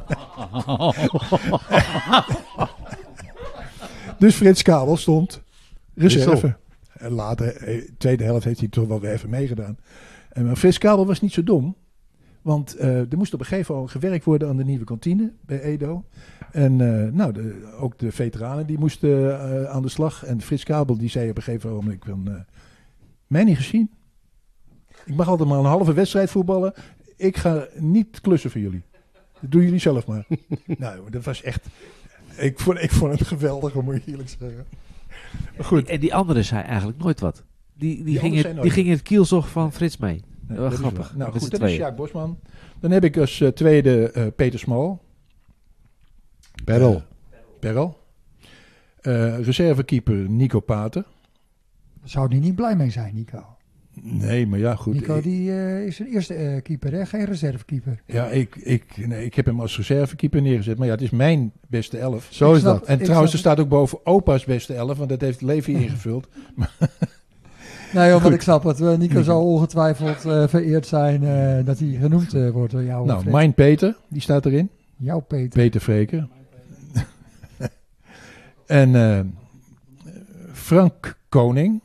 Dus Frits Kabel stond reserve. Wissel. En later, eh, tweede helft, heeft hij toch wel weer even meegedaan. En maar Frits Kabel was niet zo dom. Want uh, er moest op een gegeven moment gewerkt worden aan de nieuwe kantine bij Edo. En uh, nou, de, ook de veteranen die moesten uh, aan de slag. En Frits Kabel die zei op een gegeven moment van... Uh, mij niet gezien. Ik mag altijd maar een halve wedstrijd voetballen. Ik ga niet klussen voor jullie. Dat doen jullie zelf maar. Nou, dat was echt... Ik vond, ik vond het geweldig, moet ik eerlijk zeggen. Maar goed. En die andere zei eigenlijk nooit wat. Die, die, Die ging, andere het, zei nooit die ging in wat. het kielzog van Frits mee. Nee, dat dat was is grappig. waar. Nou Met goed, z'n dat is tweeën. Sjaak Bosman. Dan heb ik als uh, tweede uh, Peter Smal. Perrel. Uh, Perrel. Uh, reservekeeper Nico Pater. Zou die niet blij mee zijn, Nico? Nee, maar ja, goed. Nico ik, die, uh, is een eerste uh, keeper, hè? Geen reservekeeper. ja, ik, ik, nee, ik heb hem als reservekeeper neergezet. Maar ja, het is mijn beste elf. Zo Ik is snap- dat. En ik trouwens, er snap- staat ook boven opa's beste elf. Want dat heeft Levi ingevuld. Nee, omdat Goed. ik snap het. Uh, Nico Nico. zal ongetwijfeld uh, vereerd zijn uh, dat hij genoemd uh, wordt door jou. Nou, Fred. mijn Peter, die staat erin. Jouw Peter. Peter Vreker. en uh, Frank Koning.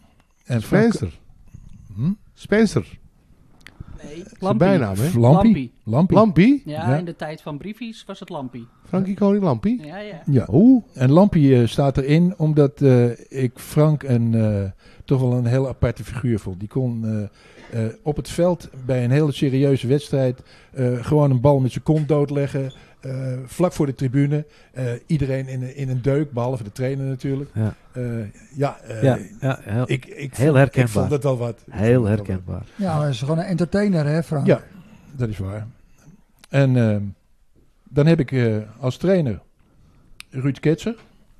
En Frank- Spencer. Hm? Spencer. Nee, Zijn Lampie. bijnaam, hè? Lampie. Lampie. Lampie? Ja, Ja. in de tijd van briefies was het Lampie. Frankie Koning Lampie? Ja, ja. Ja. Oeh. En Lampie eh, staat erin omdat eh, ik Frank een, eh, toch wel een heel aparte figuur vond. Die kon eh, eh, op het veld bij een hele serieuze wedstrijd eh, gewoon een bal met zijn kont doodleggen. eh, vlak voor de tribune. Eh, iedereen in, een- in een deuk, behalve de trainer natuurlijk. Ja. Eh, ja, eh, Ja, ja, heel- ik, ik heel vond, herkenbaar. Ik vond dat wel wat. Ik Heel vond dat wel herkenbaar. Ja, hij is gewoon een entertainer, hè, Frank? Ja, dat is waar. En eh, dan heb ik eh, als trainer Ruud Ketser.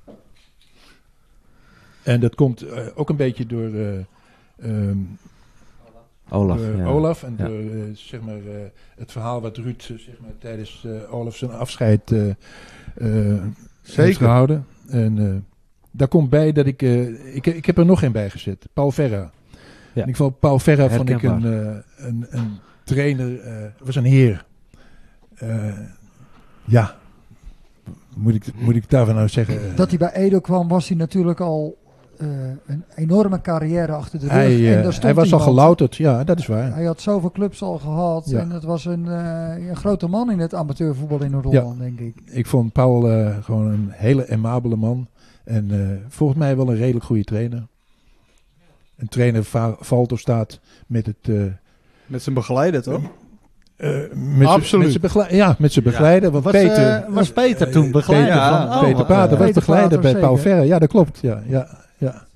En dat komt eh, ook een beetje door eh, ehm, Olaf, door ja. Olaf en Ja. door eh, zeg maar, eh, het verhaal wat Ruud eh, zeg maar, tijdens eh, Olaf zijn afscheid eh, eh, heeft Zeker. gehouden. En eh, daar komt bij dat ik, eh, ik... Ik heb er nog één bij gezet. Paul Verra. Ja. En ik vond Paul Verra vond ik een, Herkenbaar. eh, een, een trainer... eh was een heer. Eh, ja. Moet ik, moet ik daarvan nou zeggen? eh, Dat hij bij Edo kwam, was hij natuurlijk al eh, een enorme carrière achter de rug. hij, eh, en daar stond hij was al iemand. gelouterd. Ja, dat is waar. Hij had zoveel clubs al gehad. Ja. En het was een, eh, een grote man in het amateurvoetbal in Noord-Holland, denk ik. Ik vond Paul eh, gewoon een hele aimabele man. En eh, volgens mij wel een redelijk goede trainer. Een trainer va- valt of staat met het... eh, Met zijn begeleider, toch? eh, met Absoluut. z'n- met zijn begle- ja, met zijn begeleider. Want Was, Peter, eh, was Peter toen begeleider Peter, van- van, oh, Peter wat, Pater eh, was Peter begeleider Pater, bij Paul zeker. Verre. Ja, dat klopt. Ja, ja, ja.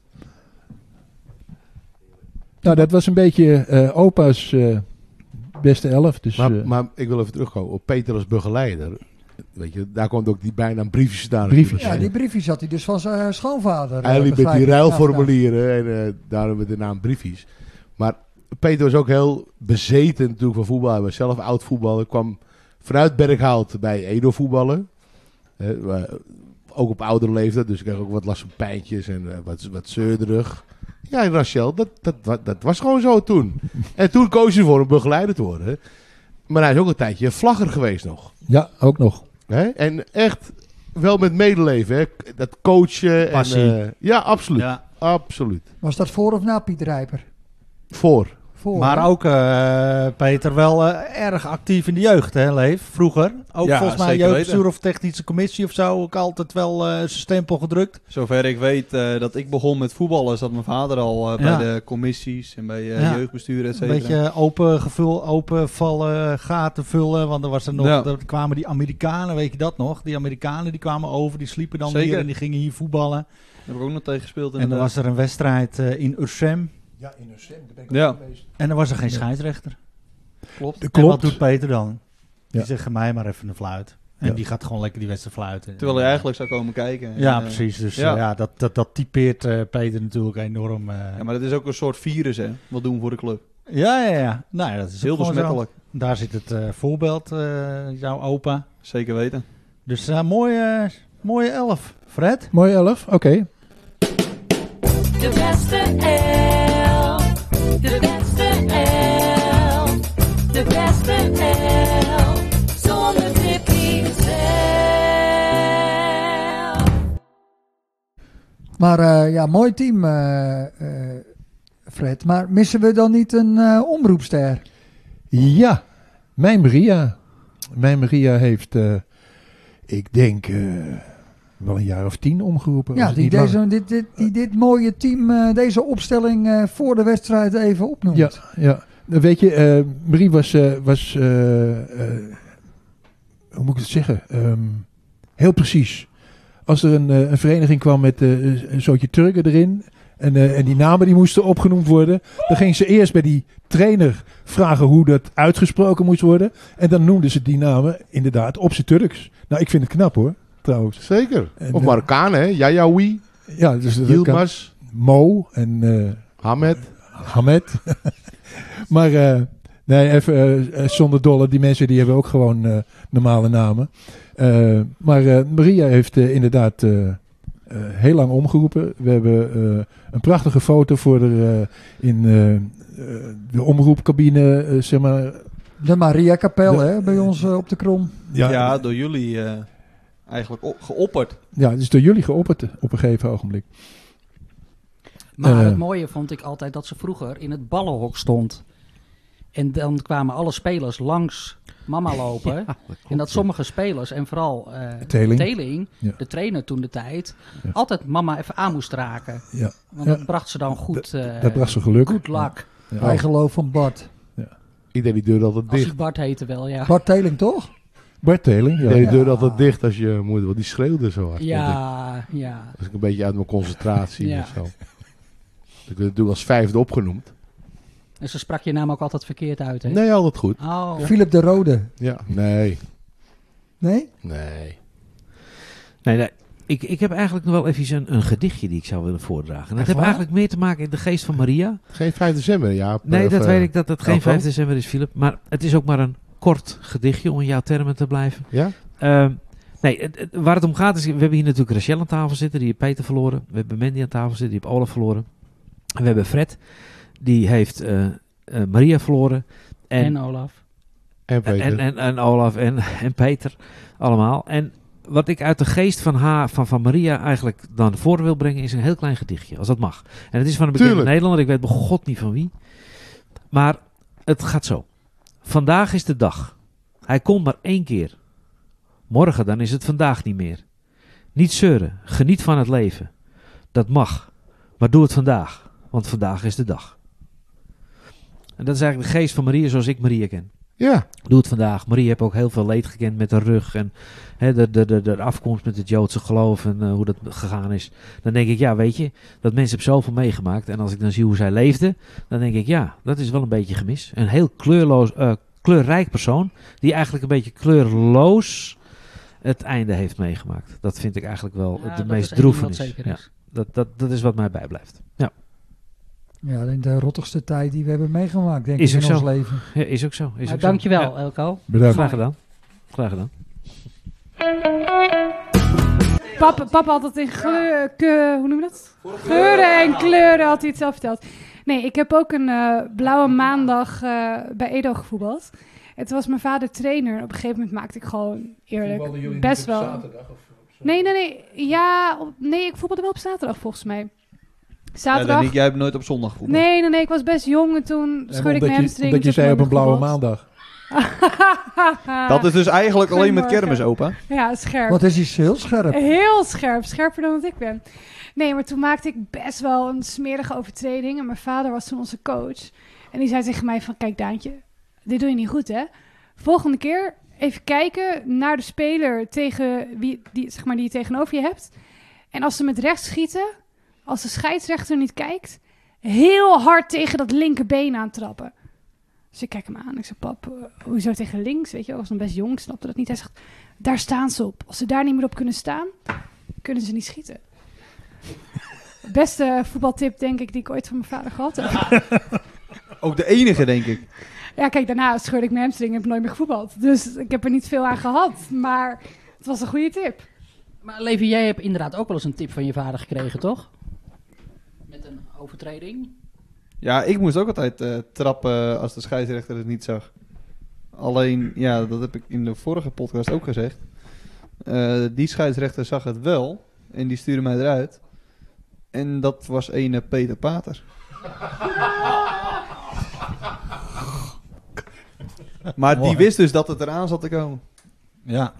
Nou, dat was een beetje eh, opa's eh, beste elf. Dus, Maar, eh, maar ik wil even terugkomen op Peter als begeleider. Weet je, daar komt ook die bijnaam briefjes staan. Briefjes. Ja, die briefjes had hij dus van zijn eh, schoonvader. Hij eh, liep met begrijp die ik. ruilformulieren en eh, daarom met de naam briefjes. Maar Peter was ook heel bezeten natuurlijk van voetbal. Hij was zelf oud voetballer. Kwam vanuit Berghout bij Edo voetballen. Eh, wa- ook op oudere leeftijd, dus ik kreeg ook wat last van pijntjes en eh, wat, wat zeurderig. Ja, en Rachel, dat, dat, dat, dat was gewoon zo toen. En toen koos hij voor een begeleider te worden. Maar hij is ook een tijdje vlagger geweest nog. ja, ook nog. Hè? En echt wel met medeleven. Hè? Dat coachen. Passie. En, eh, ja, absoluut. Ja. Absoluut. Was dat voor of na Piet Rijper? Voor. Voor, Maar hè? ook, eh, Peter, wel eh, erg actief in de jeugd, hè, Leef? Vroeger. Ook Ja, volgens mij zeker jeugdbestuur weten. of technische commissie of zo. Ook altijd wel eh, zijn stempel gedrukt. Zover ik weet eh, dat ik begon met voetballen, zat mijn vader al eh, Ja. bij de commissies en bij eh, Ja. jeugdbestuur, et Een cetera. beetje open gevul, open vallen, gaten vullen. Want er, was er, nog, Ja. er kwamen die Amerikanen, weet je dat nog? Die Amerikanen die kwamen over, die sliepen dan Zeker. hier en die gingen hier voetballen. Daar heb ik ook nog tegen gespeeld. En dan was er een wedstrijd eh, in Ursem. Ja, in Ursem, daar ben ik Ja. ook geweest. En er was er geen Ja. scheidsrechter. Klopt. Dat En wat klopt. doet Peter dan? Die Ja. zegt, "Ga mij maar even een fluit. En Ja. die gaat gewoon lekker die wedstrijd fluiten. Terwijl hij eigenlijk zou komen kijken. Ja, En, eh, precies. Dus ja. ja, ja dat, dat, dat typeert eh, Peter natuurlijk enorm. eh. Ja, maar dat is ook een soort virus, hè. Wat doen we voor de club. ja, ja, ja. Nou, ja, dat is Heel ook gewoon zo. besmettelijk. Daar zit het eh, voorbeeld, eh, jouw opa. Zeker weten. Dus uh, mooie, mooie elf. Fred? Mooie elf, oké. De beste elf. De beste elf. De beste elf. Zonder Tippy zelf. Maar eh, ja, mooi team, eh, eh, Fred. Maar missen we dan niet een eh, omroepster? Ja, mijn Maria. Mijn Maria heeft, eh, ik denk, eh, wel een jaar of tien omgeroepen. als Ja, het die niet langer- deze, dit, dit, die dit mooie team, eh, deze opstelling eh, voor de wedstrijd even opnoemt. Ja, ja. Dan weet je, eh, Marie was, eh, was eh, eh, hoe moet ik het zeggen, Ehm, heel precies. Als er een, eh, een vereniging kwam met eh, een zootje Turken erin en, eh, en die namen die moesten opgenoemd worden, dan ging ze eerst bij die trainer vragen hoe dat uitgesproken moest worden en dan noemden ze die namen inderdaad op z'n Turks. Nou, ik vind het knap hoor, trouwens. Zeker. En, of eh, Marokkanen, hè. Yayaoui. Ja, dus dat Yilmaz. kan- Mo en eh, Hamed. Hamed. maar eh, nee, even eh, eh, zonder dolle. Die mensen die hebben ook gewoon eh, normale namen. Eh, maar eh, Maria heeft eh, inderdaad eh, eh, heel lang omgeroepen. We hebben eh, een prachtige foto voor de, eh, in eh, eh, de omroepcabine, eh, zeg maar. De Maria Kapel, De- hè, bij ons eh, op de Krom. Ja, Ja, door jullie eh, eigenlijk op- geopperd. ja, het is door jullie geopperd op een gegeven ogenblik. Maar Uh, het mooie vond ik altijd dat ze vroeger in het ballenhok stond. En dan kwamen alle spelers langs mama lopen. Ja, dat klopt, en dat ja. sommige spelers, en vooral uh, Teling. Teling, Ja. de trainer toen de tijd, Ja. altijd mama even aan moest raken. Ja. Want Ja. dat bracht ze dan goed. Uh, dat bracht ze geluk. Good luck. Ja. Ja. Bijgeloof van Bart. Iedereen die deur altijd Als dicht. hij Bart heette wel, ja. Bart Teling, toch? Bart Teling, ja. Ja, die Ja. deur altijd dicht als je moeder, want die schreeuwde zo hard. Ja, ja. Dat is ik een beetje uit mijn concentratie Ja. of zo. Ik werd toen als vijfde opgenoemd. En ze sprak je naam ook altijd verkeerd uit, hè? Nee, altijd goed. Oh. Philip de Rode. Ja, nee. Nee? Nee. Nee, nee. Ik, ik heb eigenlijk nog wel even een, een gedichtje die ik zou willen voordragen. En dat Echt heeft waar? eigenlijk meer te maken in de geest van Maria. Geen vijf december, ja. Nee, of, dat uh, weet ik dat het geen Elko? vijf december is, Philip. Maar het is ook maar een kort gedichtje, om in jouw termen te blijven. Ja? Uh, nee, het, het, waar het om gaat is, we hebben hier natuurlijk Rachel aan tafel zitten, die heeft Peter verloren. We hebben Mandy aan tafel zitten, die heeft Olaf verloren. En we hebben Fred, die heeft uh, uh, Maria verloren. En, En Olaf. En Peter. En, en, en Olaf en, en Peter, allemaal. En wat ik uit de geest van, haar, van, van Maria eigenlijk dan voor wil brengen, is een heel klein gedichtje, als dat mag. En het is van een bekende Tuurlijk. Nederlander, ik weet bij God niet van wie. Maar het gaat zo. Vandaag is de dag. Hij komt maar één keer. Morgen dan is het vandaag niet meer. Niet zeuren, geniet van het leven. Dat mag, maar doe het vandaag, want vandaag is de dag. En dat is eigenlijk de geest van Maria zoals ik Maria ken. Ja. Doe het vandaag. Maria heeft ook heel veel leed gekend met de rug en hè, de, de, de, de afkomst met het Joodse geloof en uh, hoe dat gegaan is. Dan denk ik, ja, weet je, dat mensen hebben zoveel meegemaakt. En als ik dan zie hoe zij leefde, dan denk ik, ja, dat is wel een beetje gemis. Een heel kleurloos, uh, kleurrijk persoon, die eigenlijk een beetje kleurloos het einde heeft meegemaakt. Dat vind ik eigenlijk wel Ja, de dat meest is één ding wat droefenis. zeker Ja, is. dat, dat, dat is wat mij bijblijft. Ja. Ja, in de rottigste tijd die we hebben meegemaakt, denk Is ik, in ook ons zo. leven. Ja, is ook zo. Is Maar ook zo. dankjewel, Ja. Elko. Bedankt. Graag gedaan. Graag gedaan. Papa, papa had het in geur, ke- hoe noem je dat? Geuren en kleuren had hij het zelf verteld. Nee, ik heb ook een uh, blauwe maandag uh, bij Edo gevoetbald. Het was mijn vader trainer. Op een gegeven moment maakte ik gewoon eerlijk best wel. Nee, nee, nee. Ja, op, nee, ik voetbalde wel op zaterdag volgens mij. Zaterdag. Ja, Daniek, jij hebt nooit op zondag gevoetbald. Nee, nee, nee. Ik was best jong en toen scheurde ik mijn hamstring. Omdat je toen zei op heb een ik blauwe gevoetbald. maandag. Dat is dus eigenlijk alleen met Goedemorgen. kermis, opa. Ja, scherp. Wat is hij heel scherp? Heel scherp. Scherper dan wat ik ben. Nee, maar toen maakte ik best wel een smerige overtreding. En mijn vader was toen onze coach. En die zei tegen mij van, kijk Daantje, dit doe je niet goed, hè? Volgende keer even kijken naar de speler tegen wie, die, zeg maar, die je tegenover je hebt. En als ze met rechts schieten, als de scheidsrechter niet kijkt, heel hard tegen dat linkerbeen aantrappen. Dus ik kijk hem aan. Ik zeg, pap, uh, hoezo tegen links? Weet je, ik was nog best jong, ik snapte dat niet. Hij zegt, daar staan ze op. Als ze daar niet meer op kunnen staan, kunnen ze niet schieten. Beste voetbaltip, denk ik, die ik ooit van mijn vader gehad heb. Ook de enige, denk ik. Ja, kijk, daarna scheurde ik mijn hamstring en heb nooit meer gevoetbald. Dus ik heb er niet veel aan gehad. Maar het was een goede tip. Maar Levi, jij hebt inderdaad ook wel eens een tip van je vader gekregen, toch? Met een overtreding. Ja, ik moest ook altijd uh, trappen als de scheidsrechter het niet zag. Alleen, ja, dat heb ik in de vorige podcast ook gezegd. Uh, die scheidsrechter zag het wel en die stuurde mij eruit. En dat was ene Peter Pater. Maar die Mooi. wist dus dat het eraan zat te komen. Ja.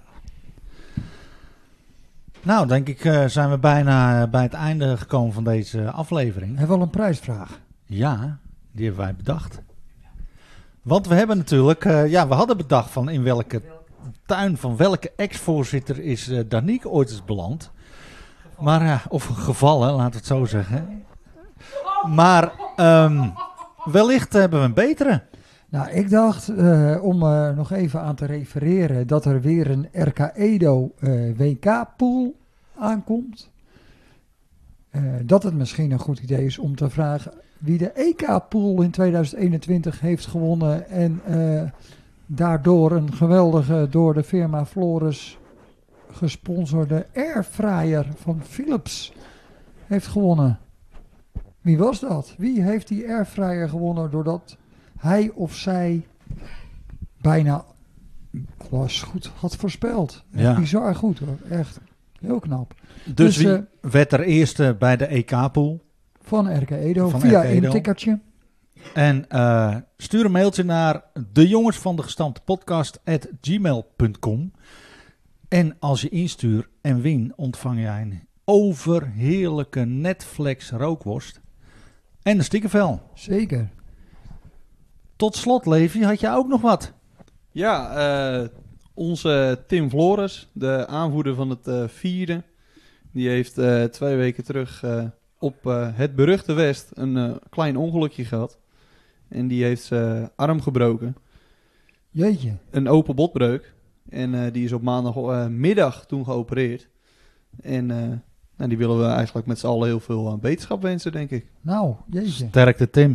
Nou, denk ik uh, zijn we bijna bij het einde gekomen van deze aflevering. Hebben we al een prijsvraag? Ja, die hebben wij bedacht. Want we hebben natuurlijk, uh, ja, we hadden bedacht van in welke tuin van welke ex-voorzitter is uh, Daniek ooit eens beland. Maar, uh, of gevallen, laten we het zo zeggen. Maar um, wellicht hebben we een betere. Nou, ik dacht, uh, om uh, nog even aan te refereren, dat er weer een R K Edo uh, W K-pool aankomt. Uh, dat het misschien een goed idee is om te vragen wie de E K-pool in tweeduizend eenentwintig heeft gewonnen. En uh, daardoor een geweldige, door de firma Flores gesponsorde airfryer van Philips heeft gewonnen. Wie was dat? Wie heeft die airfryer gewonnen doordat hij of zij bijna alles goed had voorspeld? Ja. Bizar goed hoor, echt heel knap. Dus, Dus, wie uh, werd er eerste bij de E K-pool? Van R K Edo, Van via R K Edo. intikkertje. En uh, stuur een mailtje naar de jongens van de gestampte podcast at gmail punt com. En als je instuurt en win, ontvang jij een overheerlijke Netflix rookworst en een stickervel. Zeker. Tot slot, Levi, had jij ook nog wat? Ja, uh, onze Tim Flores, de aanvoerder van het uh, vierde, die heeft uh, twee weken terug uh, op uh, het beruchte West een uh, klein ongelukje gehad. En die heeft zijn arm gebroken. Jeetje. Een open botbreuk. En uh, die is op maandagmiddag uh, toen geopereerd. En uh, nou, die willen we eigenlijk met z'n allen heel veel uh, beterschap wensen, denk ik. Nou, jeetje. Sterkte, Tim.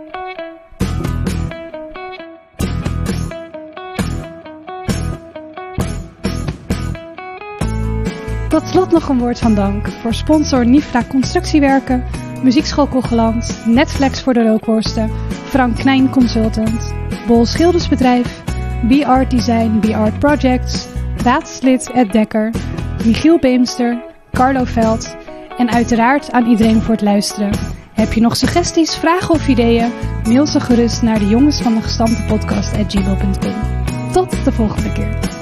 Tot slot nog een woord van dank voor sponsor Nifra Constructiewerken, Muziekschool Kogeland, Netflix voor de rookworsten, Frank Knijn Consultant, Bol Schildersbedrijf, B-Art Design, B-Art Projects, Waadslid Ed Dekker, Michiel Beemster, Carlo Veld en uiteraard aan iedereen voor het luisteren. Heb je nog suggesties, vragen of ideeën? Mail ze gerust naar de jongens van de gestampte podcast at gmail punt com. Tot de volgende keer.